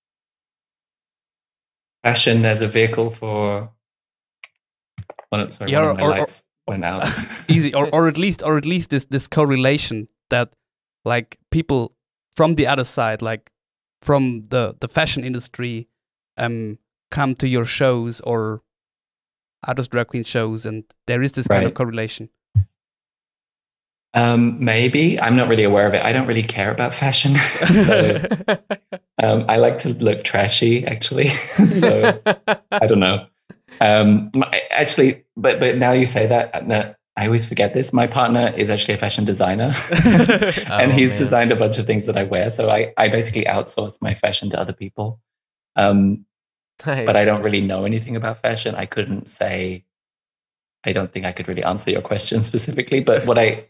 Speaker 3: Fashion as a vehicle for... one of my lights went out.
Speaker 1: Easy, or at least this correlation that like people from the other side, like from the fashion industry, come to your shows or other drag queen shows, and there is this kind of correlation.
Speaker 3: Maybe. I'm not really aware of it. I don't really care about fashion. So, I like to look trashy, actually. So I don't know. Actually, but now you say that, I always forget this. My partner is actually a fashion designer, and he's designed a bunch of things that I wear. So I basically outsource my fashion to other people. Nice. But I don't really know anything about fashion. I couldn't say, I don't think I could really answer your question specifically, but what I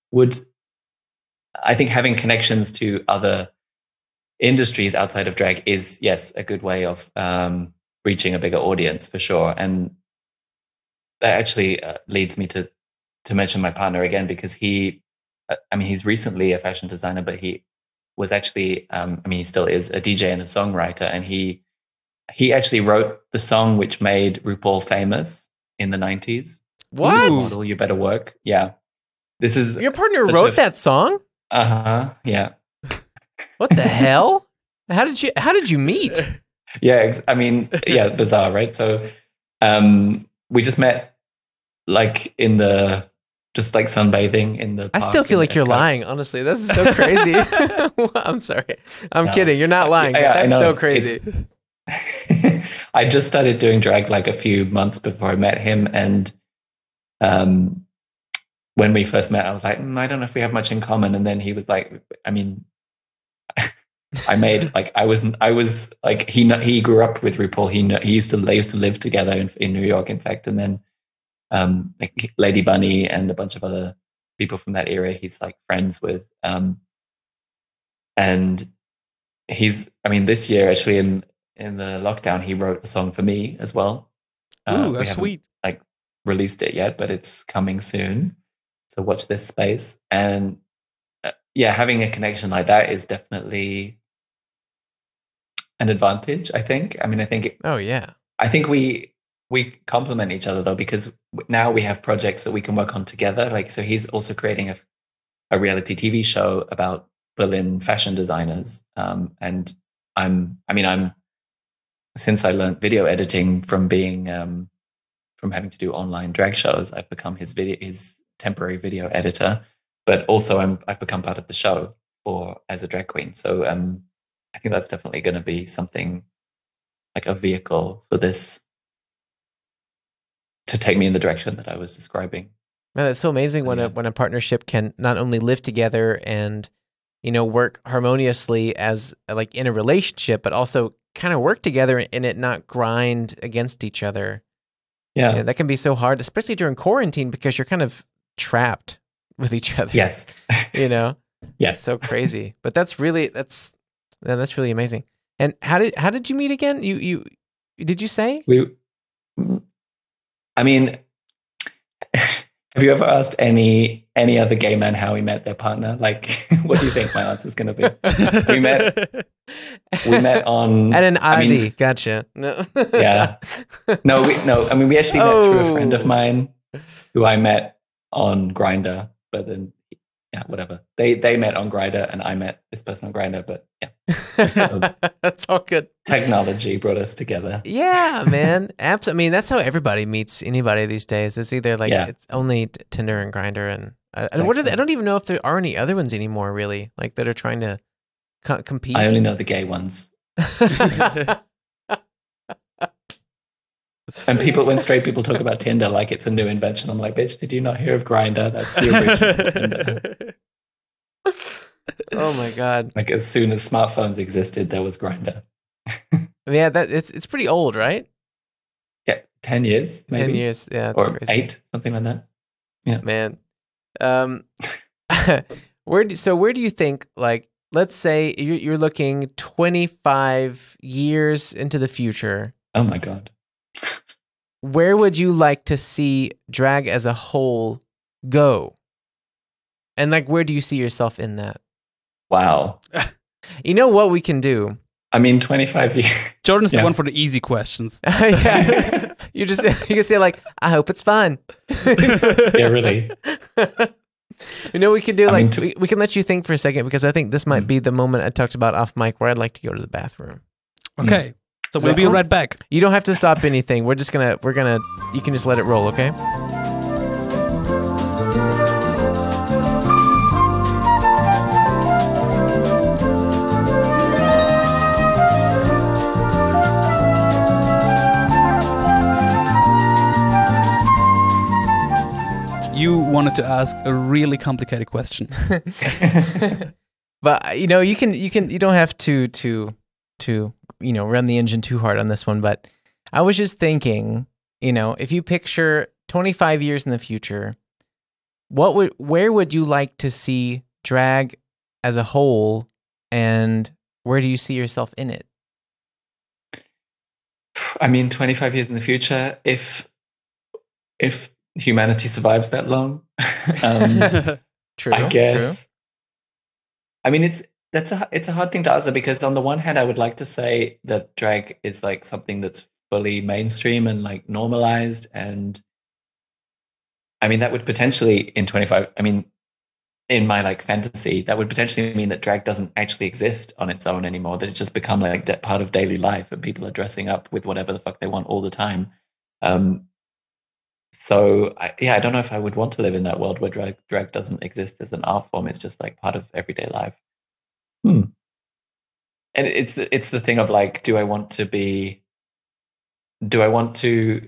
Speaker 3: think having connections to other industries outside of drag is, yes, a good way of reaching a bigger audience for sure. And that actually leads me to mention my partner again, because he's recently a fashion designer, but he was actually, he still is a DJ and a songwriter. And he actually wrote the song which made RuPaul famous in the 90s.
Speaker 2: What?
Speaker 3: Model, You Better Work. Yeah. This is
Speaker 2: your partner wrote that song?
Speaker 3: Yeah.
Speaker 2: What the hell? How did you meet?
Speaker 3: Yeah, bizarre, right? So we just met sunbathing in the park.
Speaker 2: I still feel like you're lying, honestly. This is so crazy. I'm sorry. I'm kidding. You're not lying. That's so crazy.
Speaker 3: I just started doing drag a few months before I met him, and when we first met, I was like, I don't know if we have much in common. And then he was like, I made he grew up with RuPaul. He used to live together in New York, in fact. And then Lady Bunny and a bunch of other people from that era he's friends with. And he's, this year actually in the lockdown, he wrote a song for me as well.
Speaker 1: Ooh, that's sweet.
Speaker 3: Released it yet, but it's coming soon. So watch this space. And having a connection like that is definitely an advantage, I think. I think.
Speaker 2: Oh yeah.
Speaker 3: I think we complement each other though, because now we have projects that we can work on together. So he's also creating a reality TV show about Berlin fashion designers. And I'm since I learned video editing from being from having to do online drag shows, I've become his temporary video editor, but also I've become part of the show as a drag queen. So I think that's definitely going to be something like a vehicle for this to take me in the direction that I was describing.
Speaker 2: Man, it's so amazing when a partnership can not only live together and, you know, work harmoniously as like in a relationship, but also kind of work together and it not grind against each other.
Speaker 3: Yeah.
Speaker 2: That can be so hard, especially during quarantine, because you're kind of trapped with each other.
Speaker 3: Yes.
Speaker 2: You know?
Speaker 3: Yes.
Speaker 2: It's so crazy. But that's really amazing. And how did you meet again? You did you say?
Speaker 3: I mean, have you ever asked any other gay man how he met their partner? Like, what do you think my answer is going to be? We met on
Speaker 2: at an ID. Gotcha. No.
Speaker 3: Yeah. No. I mean, we actually met through a friend of mine who I met on Grindr, but then yeah, whatever. They met on Grindr, and I met this person on Grindr. But yeah,
Speaker 2: that's all good.
Speaker 3: Technology brought us together.
Speaker 2: Yeah, man. I mean, that's how everybody meets anybody these days. It's either like it's only Tinder and Grindr, and exactly. What are they? I don't even know if there are any other ones anymore, really, like that are trying to compete.
Speaker 3: I only know the gay ones. And when straight people talk about Tinder like it's a new invention, I'm like, bitch, did you not hear of Grindr? That's the original Tinder.
Speaker 2: Oh my God.
Speaker 3: Like as soon as smartphones existed, there was Grindr.
Speaker 2: Yeah, it's pretty old, right?
Speaker 3: Yeah, 10 years, maybe.
Speaker 2: 10 years, yeah.
Speaker 3: Or crazy. 8, something like that. Yeah.
Speaker 2: Man. Where do you think, like, let's say you're looking 25 years into the future.
Speaker 3: Oh my God.
Speaker 2: Where would you like to see drag as a whole go? And like, where do you see yourself in that?
Speaker 3: Wow.
Speaker 2: You know what we can do?
Speaker 3: I mean, 25 years.
Speaker 1: Jordan's the one for the easy questions.
Speaker 2: Yeah. You can say like, I hope it's fun.
Speaker 3: Yeah, really.
Speaker 2: You know, we can do we can let you think for a second, because I think this might be the moment I talked about off mic where I'd like to go to the bathroom.
Speaker 1: Okay. So we'll be right back.
Speaker 2: You don't have to stop anything. You can just let it roll, okay?
Speaker 1: You wanted to ask a really complicated question.
Speaker 2: But you know, you don't have to run the engine too hard on this one, but I was just thinking, you know, if you picture 25 years in the future, where would you like to see drag as a whole, and where do you see yourself in it?
Speaker 3: I mean, 25 years in the future, if humanity survives that long,
Speaker 2: True,
Speaker 3: I guess. True. I mean, it's a hard thing to answer, because on the one hand, I would like to say that drag is like something that's fully mainstream and like normalized, and I mean that would potentially in 25. I mean, in my like fantasy, that would potentially mean that drag doesn't actually exist on its own anymore. That it's just become like part of daily life, and people are dressing up with whatever the fuck they want all the time. So I don't know if I would want to live in that world where drag doesn't exist as an art form. It's just like part of everyday life. And it's the thing of like, do I want to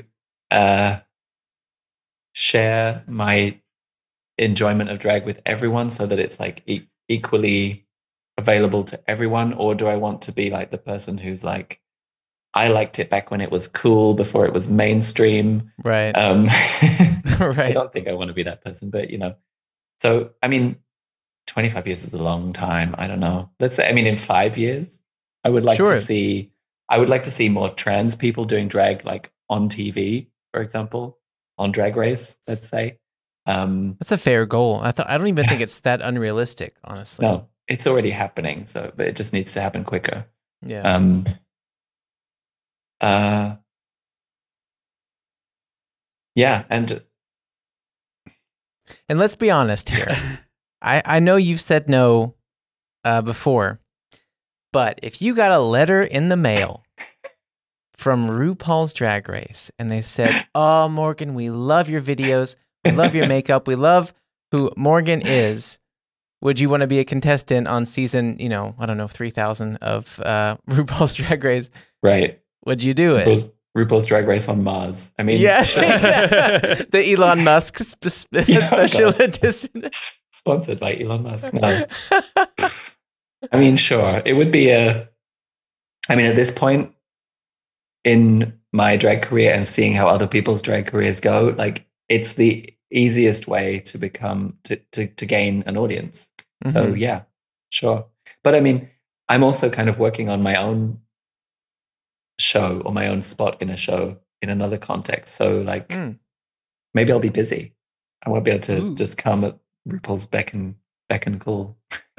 Speaker 3: share my enjoyment of drag with everyone so that it's like equally available to everyone, or do I want to be like the person who's like, I liked it back when it was cool before it was mainstream.
Speaker 2: Right.
Speaker 3: Right. I don't think I want to be that person, but you know. So, I mean, 25 years is a long time. I don't know. Let's say, I mean, in 5 years, I would like to see more trans people doing drag, like on TV, for example, on Drag Race, let's say.
Speaker 2: That's a fair goal. I don't even think it's that unrealistic, honestly.
Speaker 3: No, it's already happening. So, but it just needs to happen quicker.
Speaker 2: Yeah.
Speaker 3: Yeah, and
Speaker 2: let's be honest here. I know you've said no before, but if you got a letter in the mail from RuPaul's Drag Race and they said, "Oh, Morgan, we love your videos, we love your makeup, we love who Morgan is. would you want to be a contestant on season, 3,000 of RuPaul's Drag Race?
Speaker 3: Right.
Speaker 2: Would you do it?
Speaker 3: RuPaul's Drag Race on Mars. I mean,
Speaker 2: yeah,
Speaker 3: sure.
Speaker 2: The Elon Musk special edition,
Speaker 3: sponsored by Elon Musk. No, I mean, sure, it would be I mean, at this point in my drag career and seeing how other people's drag careers go, like it's the easiest way to become to gain an audience. So yeah, sure. But I mean, I'm also kind of working on my own show or my own spot in a show in another context. So like maybe I'll be busy. I won't be able to just come at RuPaul's beck and call.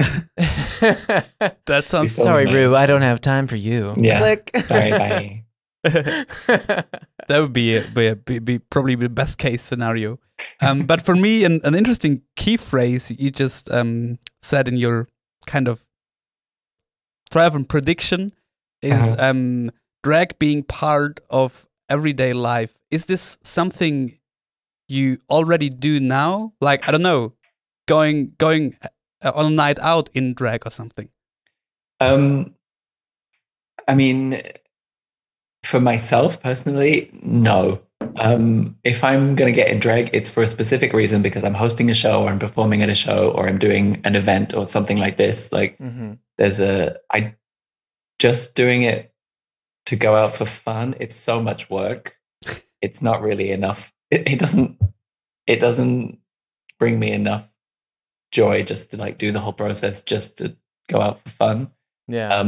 Speaker 1: That sounds
Speaker 2: sorry, Ru, I don't have time for you.
Speaker 3: Yeah.
Speaker 2: Click.
Speaker 3: Sorry, bye.
Speaker 1: That would be probably the best case scenario. But for me, an interesting key phrase you just said in your kind of driven prediction is drag being part of everyday life. Is this something you already do now? Like, I don't know, going on a night out in drag or something?
Speaker 3: I mean, for myself personally, no. If I'm going to get in drag, it's for a specific reason, because I'm hosting a show or I'm performing at a show or I'm doing an event or something like this. Like I just doing it to go out for fun. It's so much work. It's not really enough. It doesn't bring me enough joy just to like do the whole process just to go out for fun.
Speaker 2: Yeah.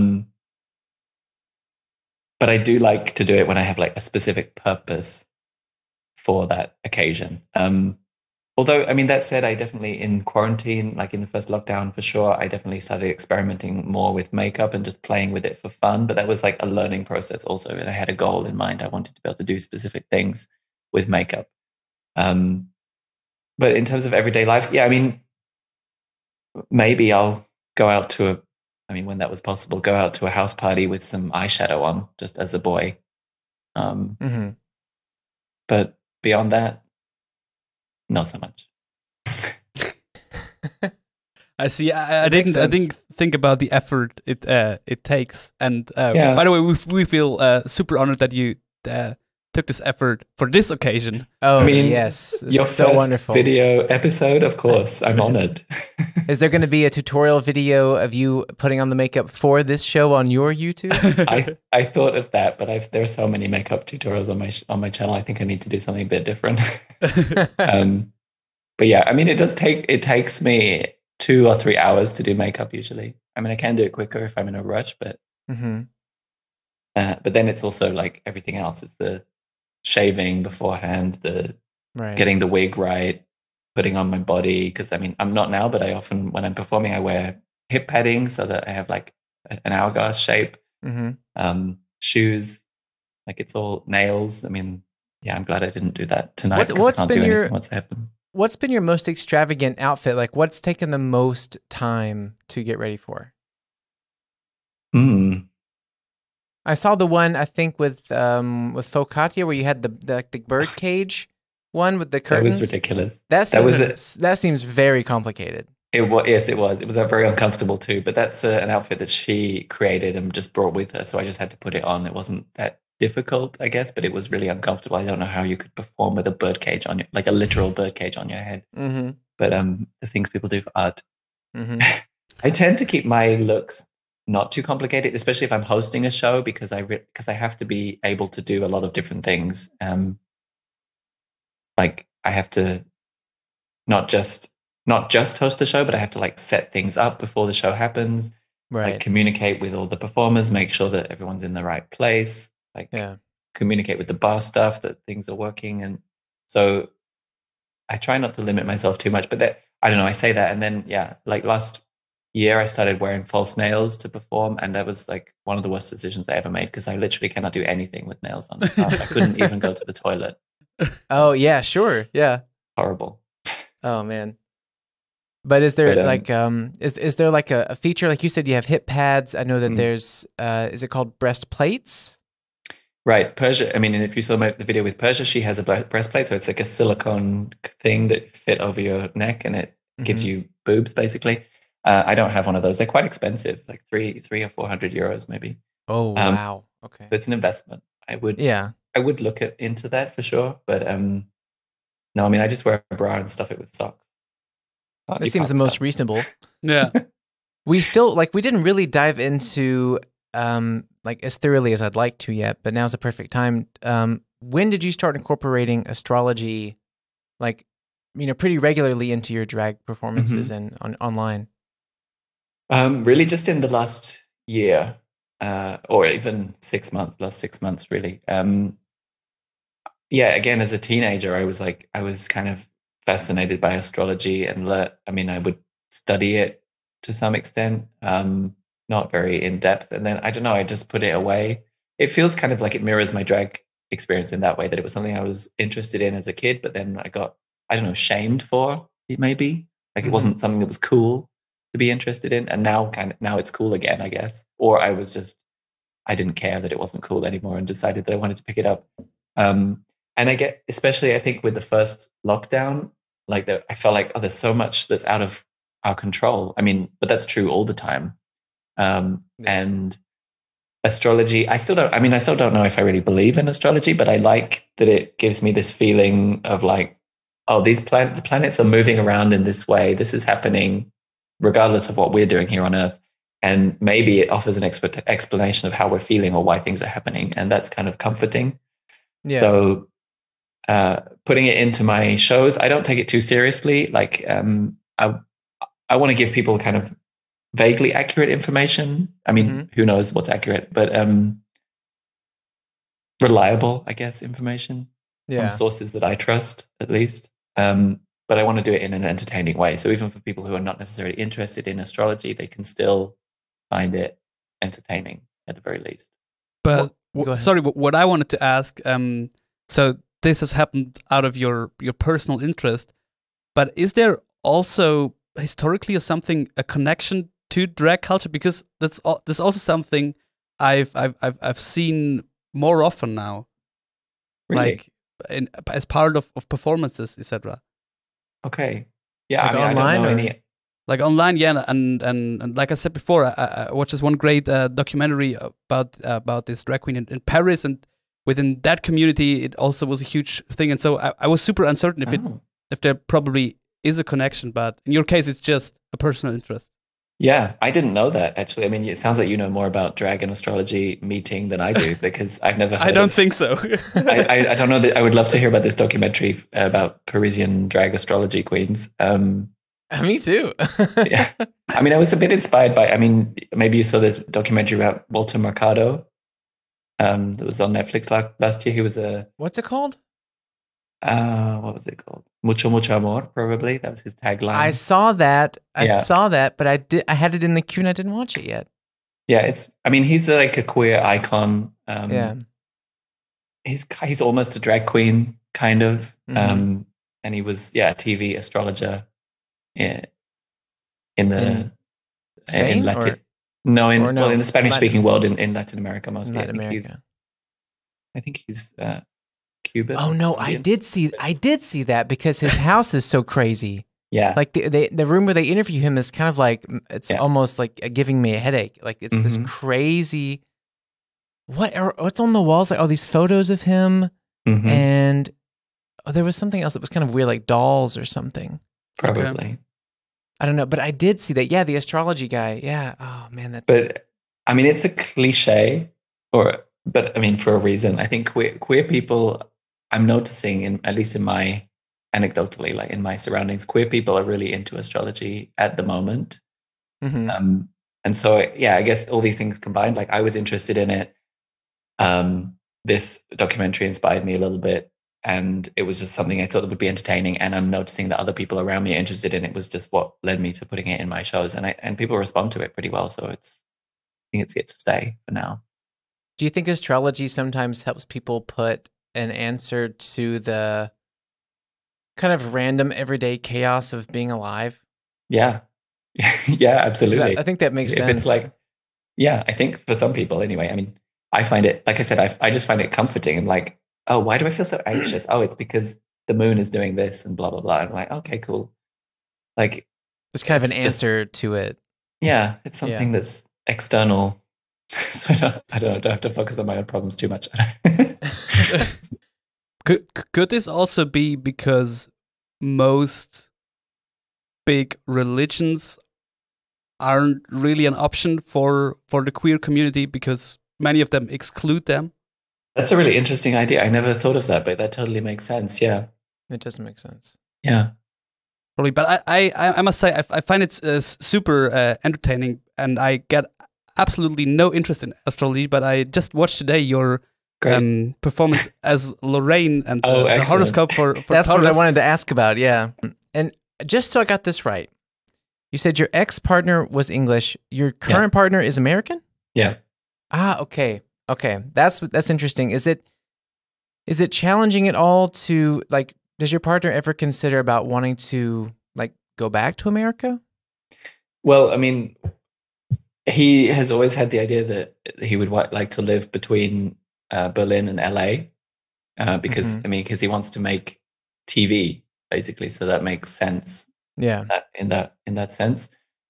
Speaker 3: But I do like to do it when I have like a specific purpose for that occasion. Although, I mean, that said, I definitely in quarantine, like in the first lockdown for sure, I definitely started experimenting more with makeup and just playing with it for fun. But that was like a learning process also. And I had a goal in mind. I wanted to be able to do specific things with makeup. But in terms of everyday life, yeah, I mean, maybe I'll go out to when that was possible, go out to a house party with some eyeshadow on just as a boy. But beyond that, not so much.
Speaker 1: I see. I didn't think about the effort it takes. And by the way, we feel super honored that you took this effort for this occasion.
Speaker 2: Oh, I mean, yes.
Speaker 3: Your
Speaker 2: so
Speaker 3: first
Speaker 2: wonderful
Speaker 3: video episode, of course. I'm honored.
Speaker 2: Is there going to be a tutorial video of you putting on the makeup for this show on your YouTube?
Speaker 3: I thought of that, but there are so many makeup tutorials on my channel. I think I need to do something a bit different. But yeah, I mean, it takes me 2 or 3 hours to do makeup usually. I mean, I can do it quicker if I'm in a rush, but but then it's also like everything else. It's the shaving beforehand, the getting the wig right, putting on my body. Because I mean, I'm not now, but I often, when I'm performing, I wear hip padding so that I have like an hourglass shape. Shoes, like it's all nails. I mean, yeah, I'm glad I didn't do that tonight. What's I can't do anything once I have them.
Speaker 2: What's been your most extravagant outfit? Like, what's taken the most time to get ready for? I saw the one, I think, with Focaccia, where you had the bird cage one with the curtains.
Speaker 3: That was ridiculous.
Speaker 2: That seems very complicated.
Speaker 3: Yes, it was. It was very uncomfortable too. But that's an outfit that she created and just brought with her, so I just had to put it on. It wasn't that difficult, I guess, but it was really uncomfortable. I don't know how you could perform with a bird cage on like a literal bird cage on your head. But the things people do for art. I tend to keep my looks not too complicated, especially if I'm hosting a show, because I have to be able to do a lot of different things. Like I have to not just host the show, but I have to like set things up before the show happens, like communicate with all the performers, make sure that everyone's in the right place, like communicate with the bar staff that things are working. And so I try not to limit myself too much, but I don't know, I say that. And then, like last year I started wearing false nails to perform. And that was like one of the worst decisions I ever made, because I literally cannot do anything with nails on. I couldn't even go to the toilet.
Speaker 2: Oh yeah, sure. Yeah.
Speaker 3: Horrible.
Speaker 2: Oh man. But is there is there like a feature, like you said, you have hip pads. I know that there's, is it called breastplates?
Speaker 3: Right. Persia, I mean, if you saw the video with Persia, she has a breastplate. So it's like a silicone thing that fit over your neck and it gives you boobs basically. I don't have one of those. They're quite expensive, like three or 400 euros maybe.
Speaker 2: Oh wow. Okay.
Speaker 3: So it's an investment. I would look into that for sure. But no, I mean I just wear a bra and stuff it with socks.
Speaker 2: That seems the most reasonable.
Speaker 1: Yeah.
Speaker 2: We still we didn't really dive into as thoroughly as I'd like to yet, but now's the perfect time. When did you start incorporating astrology, pretty regularly into your drag performances and online?
Speaker 3: Really, just in the last year, or even 6 months. Last 6 months, really. Again, as a teenager, I was kind of fascinated by astrology, and I would study it to some extent, not very in depth. And then I don't know, I just put it away. It feels kind of like it mirrors my drag experience in that way, that it was something I was interested in as a kid, but then I got, I don't know, shamed for it maybe. Like it wasn't something that was cool to be interested in. And now it's cool again, I guess. Or I didn't care that it wasn't cool anymore and decided that I wanted to pick it up. And I get, especially I think with the first lockdown, I felt like, there's so much that's out of our control. I mean, but that's true all the time. And astrology, I still don't know if I really believe in astrology, but I like that it gives me this feeling of like, the planets are moving around in this way. This is happening regardless of what we're doing here on Earth. And maybe it offers an explanation of how we're feeling or why things are happening. And that's kind of comforting. Yeah. So putting it into my shows, I don't take it too seriously. I want to give people kind of vaguely accurate information. I mean, who knows what's accurate, but reliable, I guess, information from sources that I trust, at least. But I want to do it in an entertaining way. So even for people who are not necessarily interested in astrology, they can still find it entertaining at the very least.
Speaker 1: But sorry, what I wanted to ask, so this has happened out of your personal interest, but is there also historically a connection to drag culture? Because that's also something I've seen more often now.
Speaker 3: Really?
Speaker 1: As part of performances, etc.
Speaker 3: Okay. Yeah, online, I don't know any.
Speaker 1: Like online, yeah, and like I said before, I watched this one great documentary about this drag queen in Paris, and within that community, it also was a huge thing. And so I was super uncertain if there probably is a connection, but in your case, it's just a personal interest.
Speaker 3: Yeah, I didn't know that, actually. I mean, it sounds like you know more about drag and astrology meeting than I do, because I've never heard
Speaker 1: I don't think so.
Speaker 3: I don't know that. I would love to hear about this documentary about Parisian drag astrology queens.
Speaker 2: Me too.
Speaker 3: Yeah. I mean, I was a bit inspired by, maybe you saw this documentary about Walter Mercado that was on Netflix last year. He was
Speaker 2: what's it called?
Speaker 3: What was it called? Mucho, mucho amor, probably. That was his tagline.
Speaker 2: I saw that. I saw that, but I had it in the queue and I didn't watch it yet.
Speaker 3: Yeah, he's like a queer icon. He's almost a drag queen, kind of. And he was, a TV astrologer in Latin. In the Spanish-speaking world in Latin America mostly. I think he's Cuban.
Speaker 2: Oh no, Indian. I did see that, because his house is so crazy.
Speaker 3: Yeah,
Speaker 2: like the room where they interview him is kind of like, it's almost like giving me a headache. Like it's this crazy. What's on the walls? Like all these photos of him, and there was something else that was kind of weird, like dolls or something.
Speaker 3: Probably.
Speaker 2: Okay. I don't know, but I did see that. Yeah, the astrology guy. Yeah. Oh man, that's.
Speaker 3: But it's a cliche, but for a reason. I think queer people, I'm noticing, at least in my anecdotally, like in my surroundings, queer people are really into astrology at the moment. And so, I guess all these things combined, like I was interested in it. This documentary inspired me a little bit, and it was just something I thought that would be entertaining. And I'm noticing that other people around me are interested in it. It was just what led me to putting it in my shows, and people respond to it pretty well. So I think it's here to stay for now.
Speaker 2: Do you think astrology sometimes helps people put an answer to the kind of random everyday chaos of being alive?
Speaker 3: Yeah. Yeah, absolutely.
Speaker 2: I think that makes sense.
Speaker 3: If it's like, I think for some people anyway, I find it, like I said, I just find it comforting. And like, oh, why do I feel so anxious? Oh, it's because the moon is doing this and blah, blah, blah. And I'm like, okay, cool. Like,
Speaker 2: It's kind of an answer to it.
Speaker 3: Yeah, it's something that's external. So I don't have to focus on my own problems too much.
Speaker 1: Could this also be because most big religions aren't really an option for the queer community because many of them exclude them?
Speaker 3: That's a really interesting idea. I never thought of that, but that totally makes sense. Yeah,
Speaker 2: it does make sense.
Speaker 3: Yeah,
Speaker 1: probably. But I must say I find it super entertaining, and I get absolutely no interest in astrology. But I just watched today your performance as Lorraine and the horoscope for
Speaker 2: That's
Speaker 1: Taurus.
Speaker 2: what I wanted to ask about. Yeah, and just so I got this right, you said your ex-partner was English. Your current partner is American?
Speaker 3: Yeah.
Speaker 2: Ah, okay. That's interesting. Is it challenging at all to, like, does your partner ever consider about wanting to, like, go back to America?
Speaker 3: Well, I mean, he has always had the idea that he would like to live between Berlin and LA because because he wants to make TV basically, so that makes sense.
Speaker 2: Yeah,
Speaker 3: in that sense.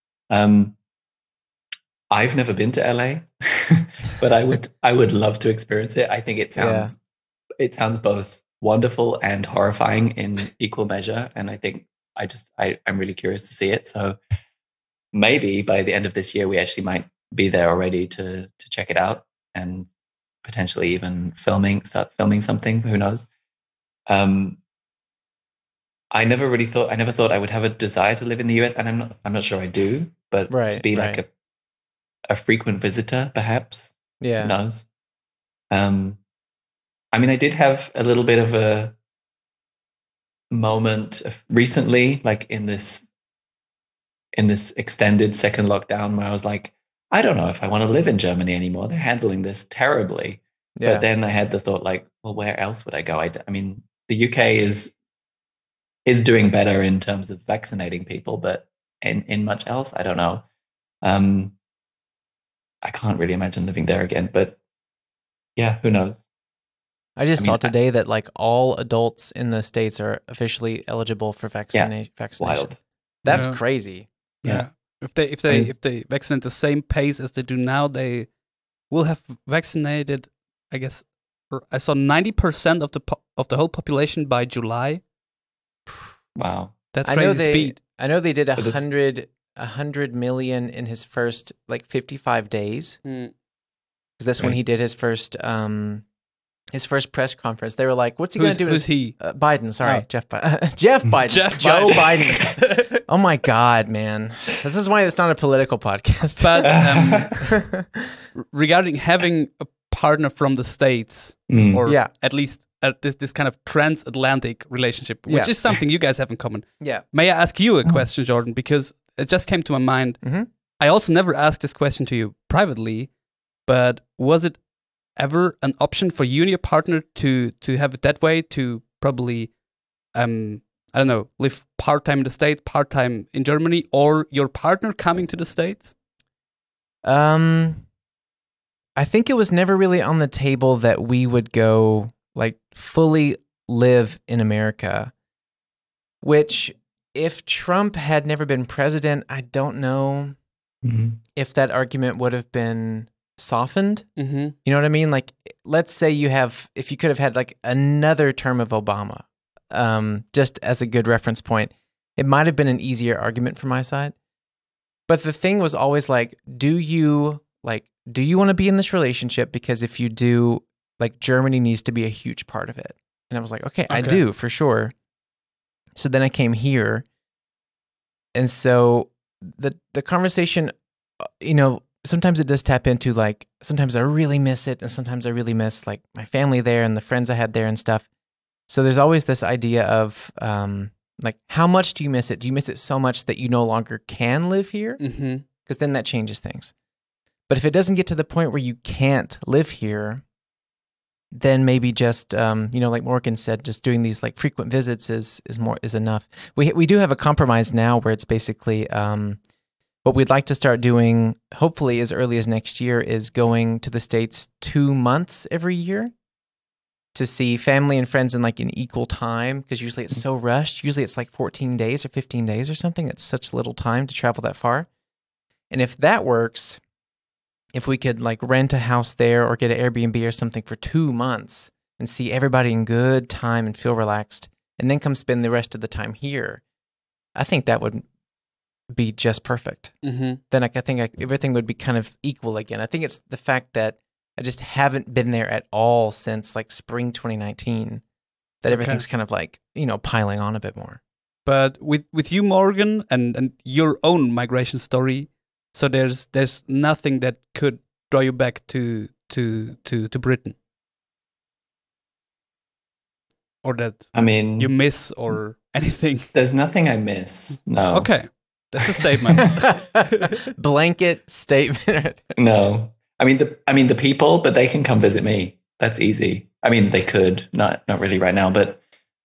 Speaker 3: I've never been to LA, but I would love to experience it. I think it sounds both wonderful and horrifying in equal measure, and I think I'm really curious to see it. So maybe by the end of this year, we actually might be there already to check it out and potentially even start filming something. Who knows? I never thought I would have a desire to live in the US, and I'm not sure I do, but to be like a frequent visitor, perhaps.
Speaker 2: Yeah.
Speaker 3: Who knows? I mean, I did have a little bit of a moment recently, like in this extended second lockdown, where I was like, I don't know if I want to live in Germany anymore. They're handling this terribly. Yeah. But then I had the thought, like, well, where else would I go? I mean, the UK is doing better in terms of vaccinating people, but in much else, I don't know. I can't really imagine living there again, but yeah, who knows?
Speaker 2: I saw today that like all adults in the States are officially eligible for vaccination.
Speaker 3: Wild.
Speaker 2: That's crazy.
Speaker 1: Yeah. If they vaccinate the same pace as they do now, they will have vaccinated, I guess, I saw 90% of the whole population by July.
Speaker 3: Wow.
Speaker 1: That's crazy speed.
Speaker 2: I know they did 100 million in his first like 55 days. Because that's when he did his first press conference. They were like, "What's he going to do?"
Speaker 1: Who's he?
Speaker 2: Biden. Sorry, Jeff Biden. Joe Biden. Oh my God, man! This is why it's not a political podcast.
Speaker 1: But regarding having a partner from the States, or at least this kind of transatlantic relationship, which is something you guys have in common.
Speaker 2: Yeah.
Speaker 1: May I ask you a question, Jordan? Because it just came to my mind. I also never asked this question to you privately, but was it ever an option for you and your partner to have it that way, to probably, I don't know, live part-time in the States, part-time in Germany, or your partner coming to the States?
Speaker 2: I think it was never really on the table that we would go like fully live in America, which if Trump had never been president, I don't know if that argument would have been softened. You know what I mean? Like, let's say if you could have had like another term of Obama, just as a good reference point, it might have been an easier argument from my side. But the thing was always like, do you want to be in this relationship? Because if you do, like, Germany needs to be a huge part of it. And I was like, okay, I do for sure. So then I came here. And so the conversation, sometimes it does tap into like, sometimes I really miss it. And sometimes I really miss like my family there and the friends I had there and stuff. So there's always this idea of like, how much do you miss it? Do you miss it so much that you no longer can live here? Because then that changes things. But if it doesn't get to the point where you can't live here, then maybe just like Morgan said, just doing these like frequent visits is enough. We do have a compromise now where it's basically what we'd like to start doing, hopefully as early as next year, is going to the States 2 months every year. to see family and friends in like an equal time, because usually it's so rushed. Usually it's like 14 days or 15 days or something. It's such little time to travel that far. And if that works, if we could like rent a house there or get an Airbnb or something for 2 months and see everybody in good time and feel relaxed, and then come spend the rest of the time here, I think that would be just perfect.
Speaker 1: Mm-hmm.
Speaker 2: Then I think everything would be kind of equal again. I think it's the fact that I just haven't been there at all since like spring 2019 that everything's kind of like, piling on a bit more.
Speaker 1: But with you, Morgan, and your own migration story, so there's nothing that could draw you back to Britain, or that you miss or anything.
Speaker 3: There's nothing I miss. No.
Speaker 1: Okay, that's a statement.
Speaker 2: Blanket statement.
Speaker 3: No. I mean the people, but they can come visit me. That's easy. I mean, they could, not really right now, but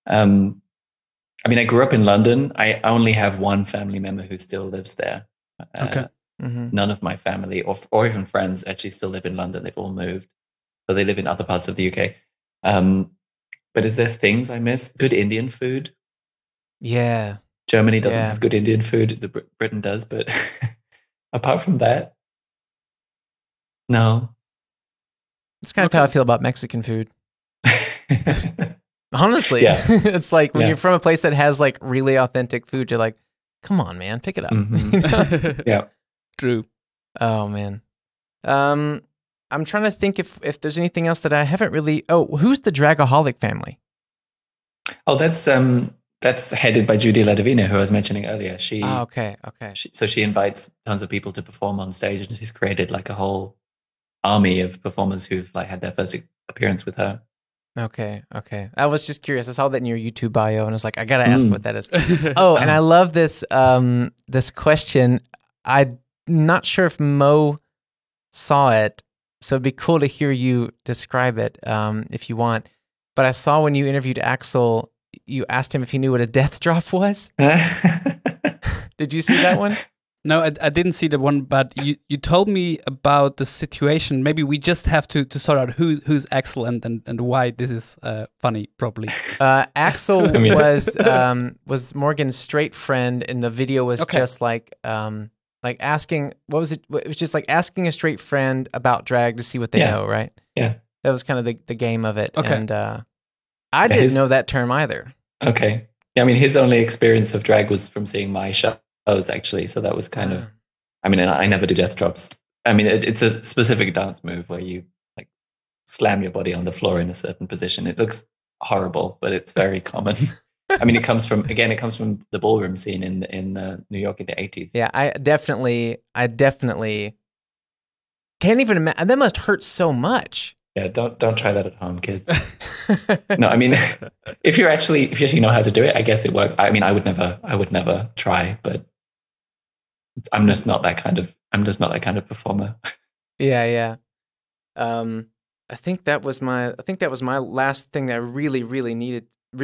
Speaker 3: I grew up in London. I only have one family member who still lives there.
Speaker 1: Okay.
Speaker 3: None of my family or even friends actually still live in London. They've all moved, so they live in other parts of the UK. But is there things I miss? Good Indian food.
Speaker 2: Yeah.
Speaker 3: Germany doesn't have good Indian food. Britain does, but apart from that, no.
Speaker 2: It's kind of how I feel about Mexican food. Honestly, it's like when you're from a place that has like really authentic food, you're like, come on, man, pick it up.
Speaker 3: Mm-hmm. Yeah.
Speaker 1: True.
Speaker 2: Oh, man. I'm trying to think if there's anything else that I haven't really... Oh, who's the Dragaholic family?
Speaker 3: Oh, that's headed by Judy Ledovina, who I was mentioning earlier.
Speaker 2: Okay.
Speaker 3: So she invites tons of people to perform on stage, and she's created like a whole army of performers who've like had their first appearance with her.
Speaker 2: Okay. I was just curious. I saw that in your YouTube bio, and I was like, I gotta ask what that is. Oh, and I love this this question. I'm not sure if Mo saw it, so it'd be cool to hear you describe it if you want. But I saw when you interviewed Axel, you asked him if he knew what a death drop was. Did you see that one?
Speaker 1: No, I didn't see the one, but you told me about the situation. Maybe we just have to sort out who's Axel and why this is funny, probably.
Speaker 2: Axel was Morgan's straight friend, and the video was just like asking, what was it? It was just like asking a straight friend about drag to see what they know, right?
Speaker 3: Yeah.
Speaker 2: That was kind of the game of it.
Speaker 1: Okay.
Speaker 2: And I didn't know that term either.
Speaker 3: Okay. Yeah, his only experience of drag was from seeing my shows, actually. So that was kind of, I never do death drops. It's a specific dance move where you like slam your body on the floor in a certain position. It looks horrible, but it's very common. It comes from the ballroom scene in New York in the 80s.
Speaker 2: Yeah, I definitely can't even imagine. That must hurt so much.
Speaker 3: Yeah, don't try that at home, kids. No, if you actually know how to do it, I guess it works. I would never try, but I'm just not that kind of performer.
Speaker 2: Yeah. I think that was my last thing that I really needed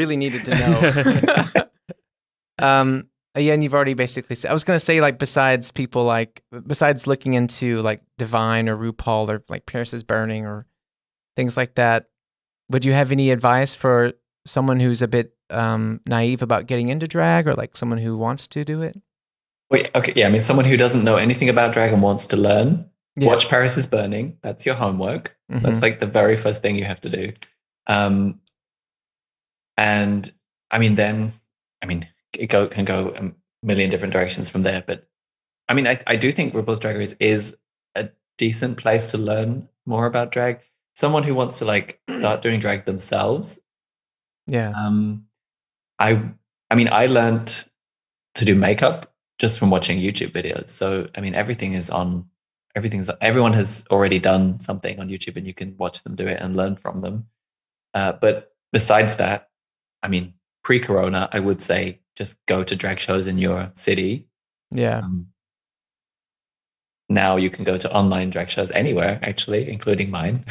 Speaker 2: to know. Yeah, and you've already basically said. I was going to say, like, besides looking into like Divine or RuPaul or like Paris is Burning or things like that, would you have any advice for someone who's a bit naive about getting into drag, or like someone who wants to do it?
Speaker 3: Wait, okay, yeah. Someone who doesn't know anything about drag and wants to learn, watch Paris is Burning. That's your homework. Mm-hmm. That's like the very first thing you have to do. And then it can go a million different directions from there. But I do think RuPaul's Drag Race is a decent place to learn more about drag. Someone who wants to like start doing drag themselves.
Speaker 2: Yeah.
Speaker 3: I learned to do makeup just from watching YouTube videos. So everyone has already done something on YouTube, and you can watch them do it and learn from them. But besides that, pre-corona, I would say just go to drag shows in your city.
Speaker 2: Yeah.
Speaker 3: Now you can go to online drag shows anywhere, actually, including mine,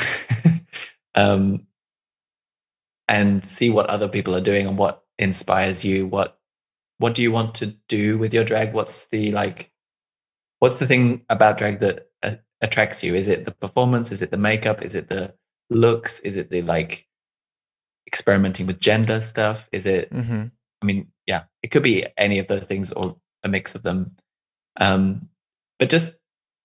Speaker 3: and see what other people are doing and what inspires you. What do you want to do with your drag? What's the thing about drag that attracts you? Is it the performance? Is it the makeup? Is it the looks? Is it the like experimenting with gender stuff? Is it?
Speaker 2: Mm-hmm.
Speaker 3: I mean, yeah, it could be any of those things or a mix of them. But just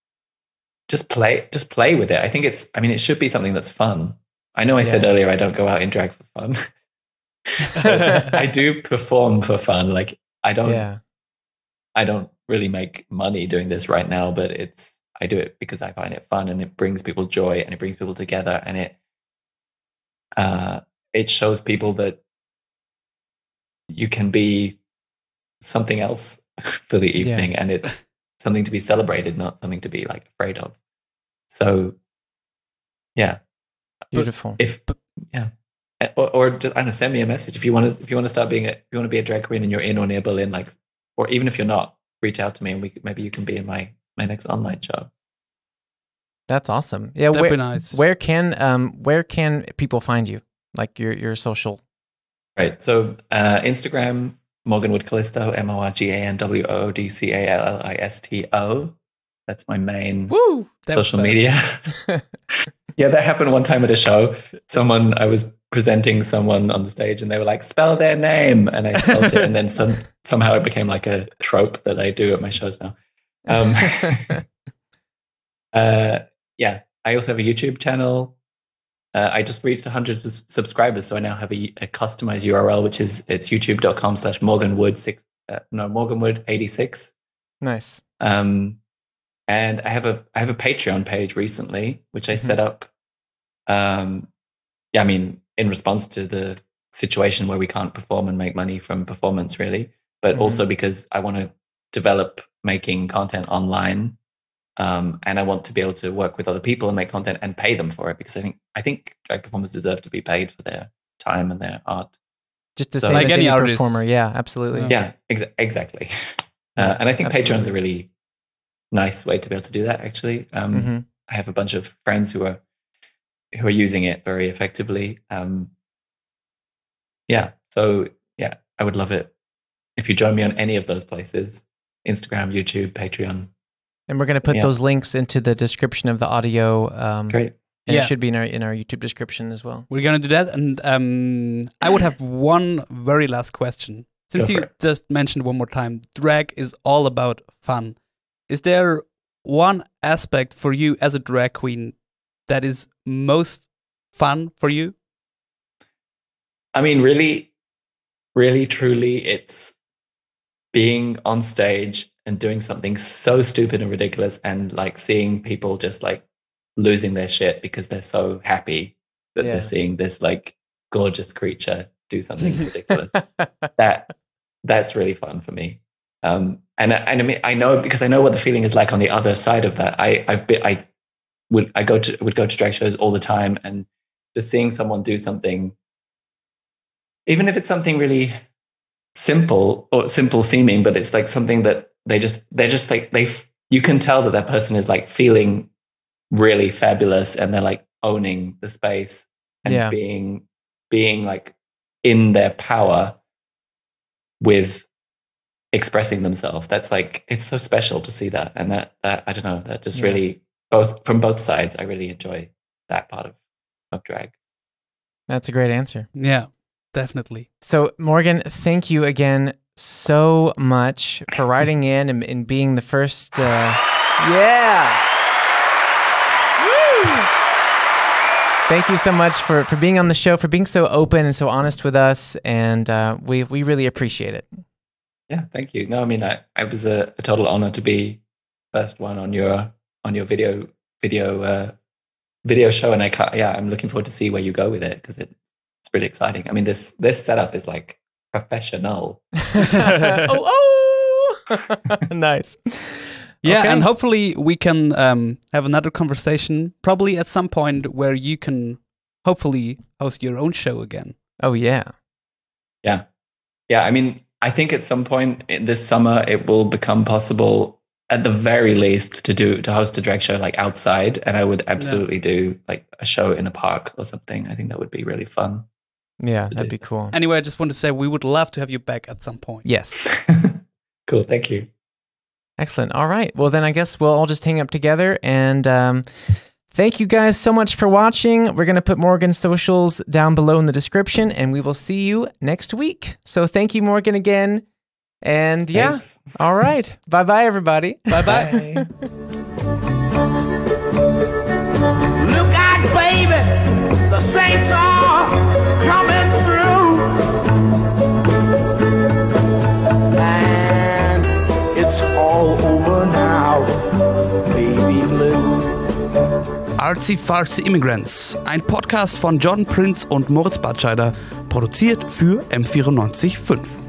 Speaker 3: play with it. I think it should be something that's fun. I know I said earlier I don't go out in drag for fun. I do perform for fun. Like I don't really make money doing this right now, but I do it because I find it fun and it brings people joy and it brings people together, and it shows people that you can be something else for the evening, and it's something to be celebrated, not something to be like afraid of. So yeah,
Speaker 2: beautiful.
Speaker 3: Or just, I don't know, send me a message if you want to be a drag queen and you're in or near Berlin, like, or even if you're not, reach out to me and maybe you can be in my next online show.
Speaker 2: That's awesome. Yeah,
Speaker 1: that'd be nice.
Speaker 2: Where can people find you? Like your social.
Speaker 3: Right. So Instagram, Morgan Wood Callisto, MorganWoodCallisto. That's my main social media. Yeah, that happened one time at a show. I was presenting someone on the stage and they were like, spell their name. And I spelled it. And then somehow it became like a trope that I do at my shows now. Yeah, I also have a YouTube channel. I just reached 100 subscribers, so I now have a customized URL, which is youtube.com/Morganwood86.
Speaker 2: Nice.
Speaker 3: And I have a Patreon page recently, which I set up. I mean, in response to the situation where we can't perform and make money from performance, really, but also because I want to develop making content online. And I want to be able to work with other people and make content and pay them for it, because I think drag performers deserve to be paid for their time and their art.
Speaker 2: Just the same as any performer. Yeah, absolutely.
Speaker 3: Yeah, exactly. And I think Patreon's a really nice way to be able to do that, actually. I have a bunch of friends who are using it very effectively. I would love it if you join me on any of those places: Instagram, YouTube, Patreon.
Speaker 2: And we're going to put those links into the description of the audio.
Speaker 3: Great.
Speaker 2: And it should be in our YouTube description as well.
Speaker 1: We're going to do that. And I would have one very last question. Since you just mentioned one more time, drag is all about fun. Is there one aspect for you as a drag queen that is most fun for you?
Speaker 3: I mean, really, really, truly, it's being on stage and doing something so stupid and ridiculous, and like seeing people just like losing their shit because they're so happy that they're seeing this like gorgeous creature do something ridiculous. That's really fun for me. And I mean, I know, because I know what the feeling is like on the other side of that. I would go to drag shows all the time, and just seeing someone do something, even if it's something really simple or simple seeming, but it's like something that they're just like, you can tell that person is like feeling really fabulous, and they're like owning the space and being like in their power with expressing themselves. That's like, it's so special to see that. And that I don't know, that just really, from both sides, I really enjoy that part of drag.
Speaker 2: That's a great answer.
Speaker 1: Yeah, definitely.
Speaker 2: So Morgan, thank you again so much for writing in and being the first. Woo! Thank you so much for being on the show, for being so open and so honest with us, and we really appreciate it.
Speaker 3: Yeah, thank you. No, I mean, I was a total honor to be first one on your video show, and I'm looking forward to see where you go with it, because it's pretty exciting. I mean, this setup is like professional.
Speaker 2: Nice.
Speaker 1: Yeah, and hopefully we can have another conversation, probably at some point where you can hopefully host your own show again.
Speaker 2: Oh yeah.
Speaker 3: Yeah. I mean, I think at some point this summer it will become possible, at the very least, to host a drag show like outside, and I would absolutely do like a show in a park or something. I think that would be really fun.
Speaker 2: Yeah, that'd be cool.
Speaker 1: Anyway, I just want to say we would love to have you back at some point.
Speaker 2: Yes.
Speaker 3: Cool, thank you.
Speaker 2: Excellent. All right. Well, then I guess we'll all just hang up together. And Thank you guys so much for watching. We're going to put Morgan's socials down below in the description, and we will see you next week. So thank you, Morgan, again. And
Speaker 3: Thanks.
Speaker 2: All right. Bye-bye, everybody.
Speaker 1: Bye-bye.
Speaker 4: Look out, baby, the saints are coming through, and it's all over now, baby blue.
Speaker 1: Artsy Fartsy Immigrants, ein Podcast von John Prince und Moritz Batscheider, produziert für M94.5.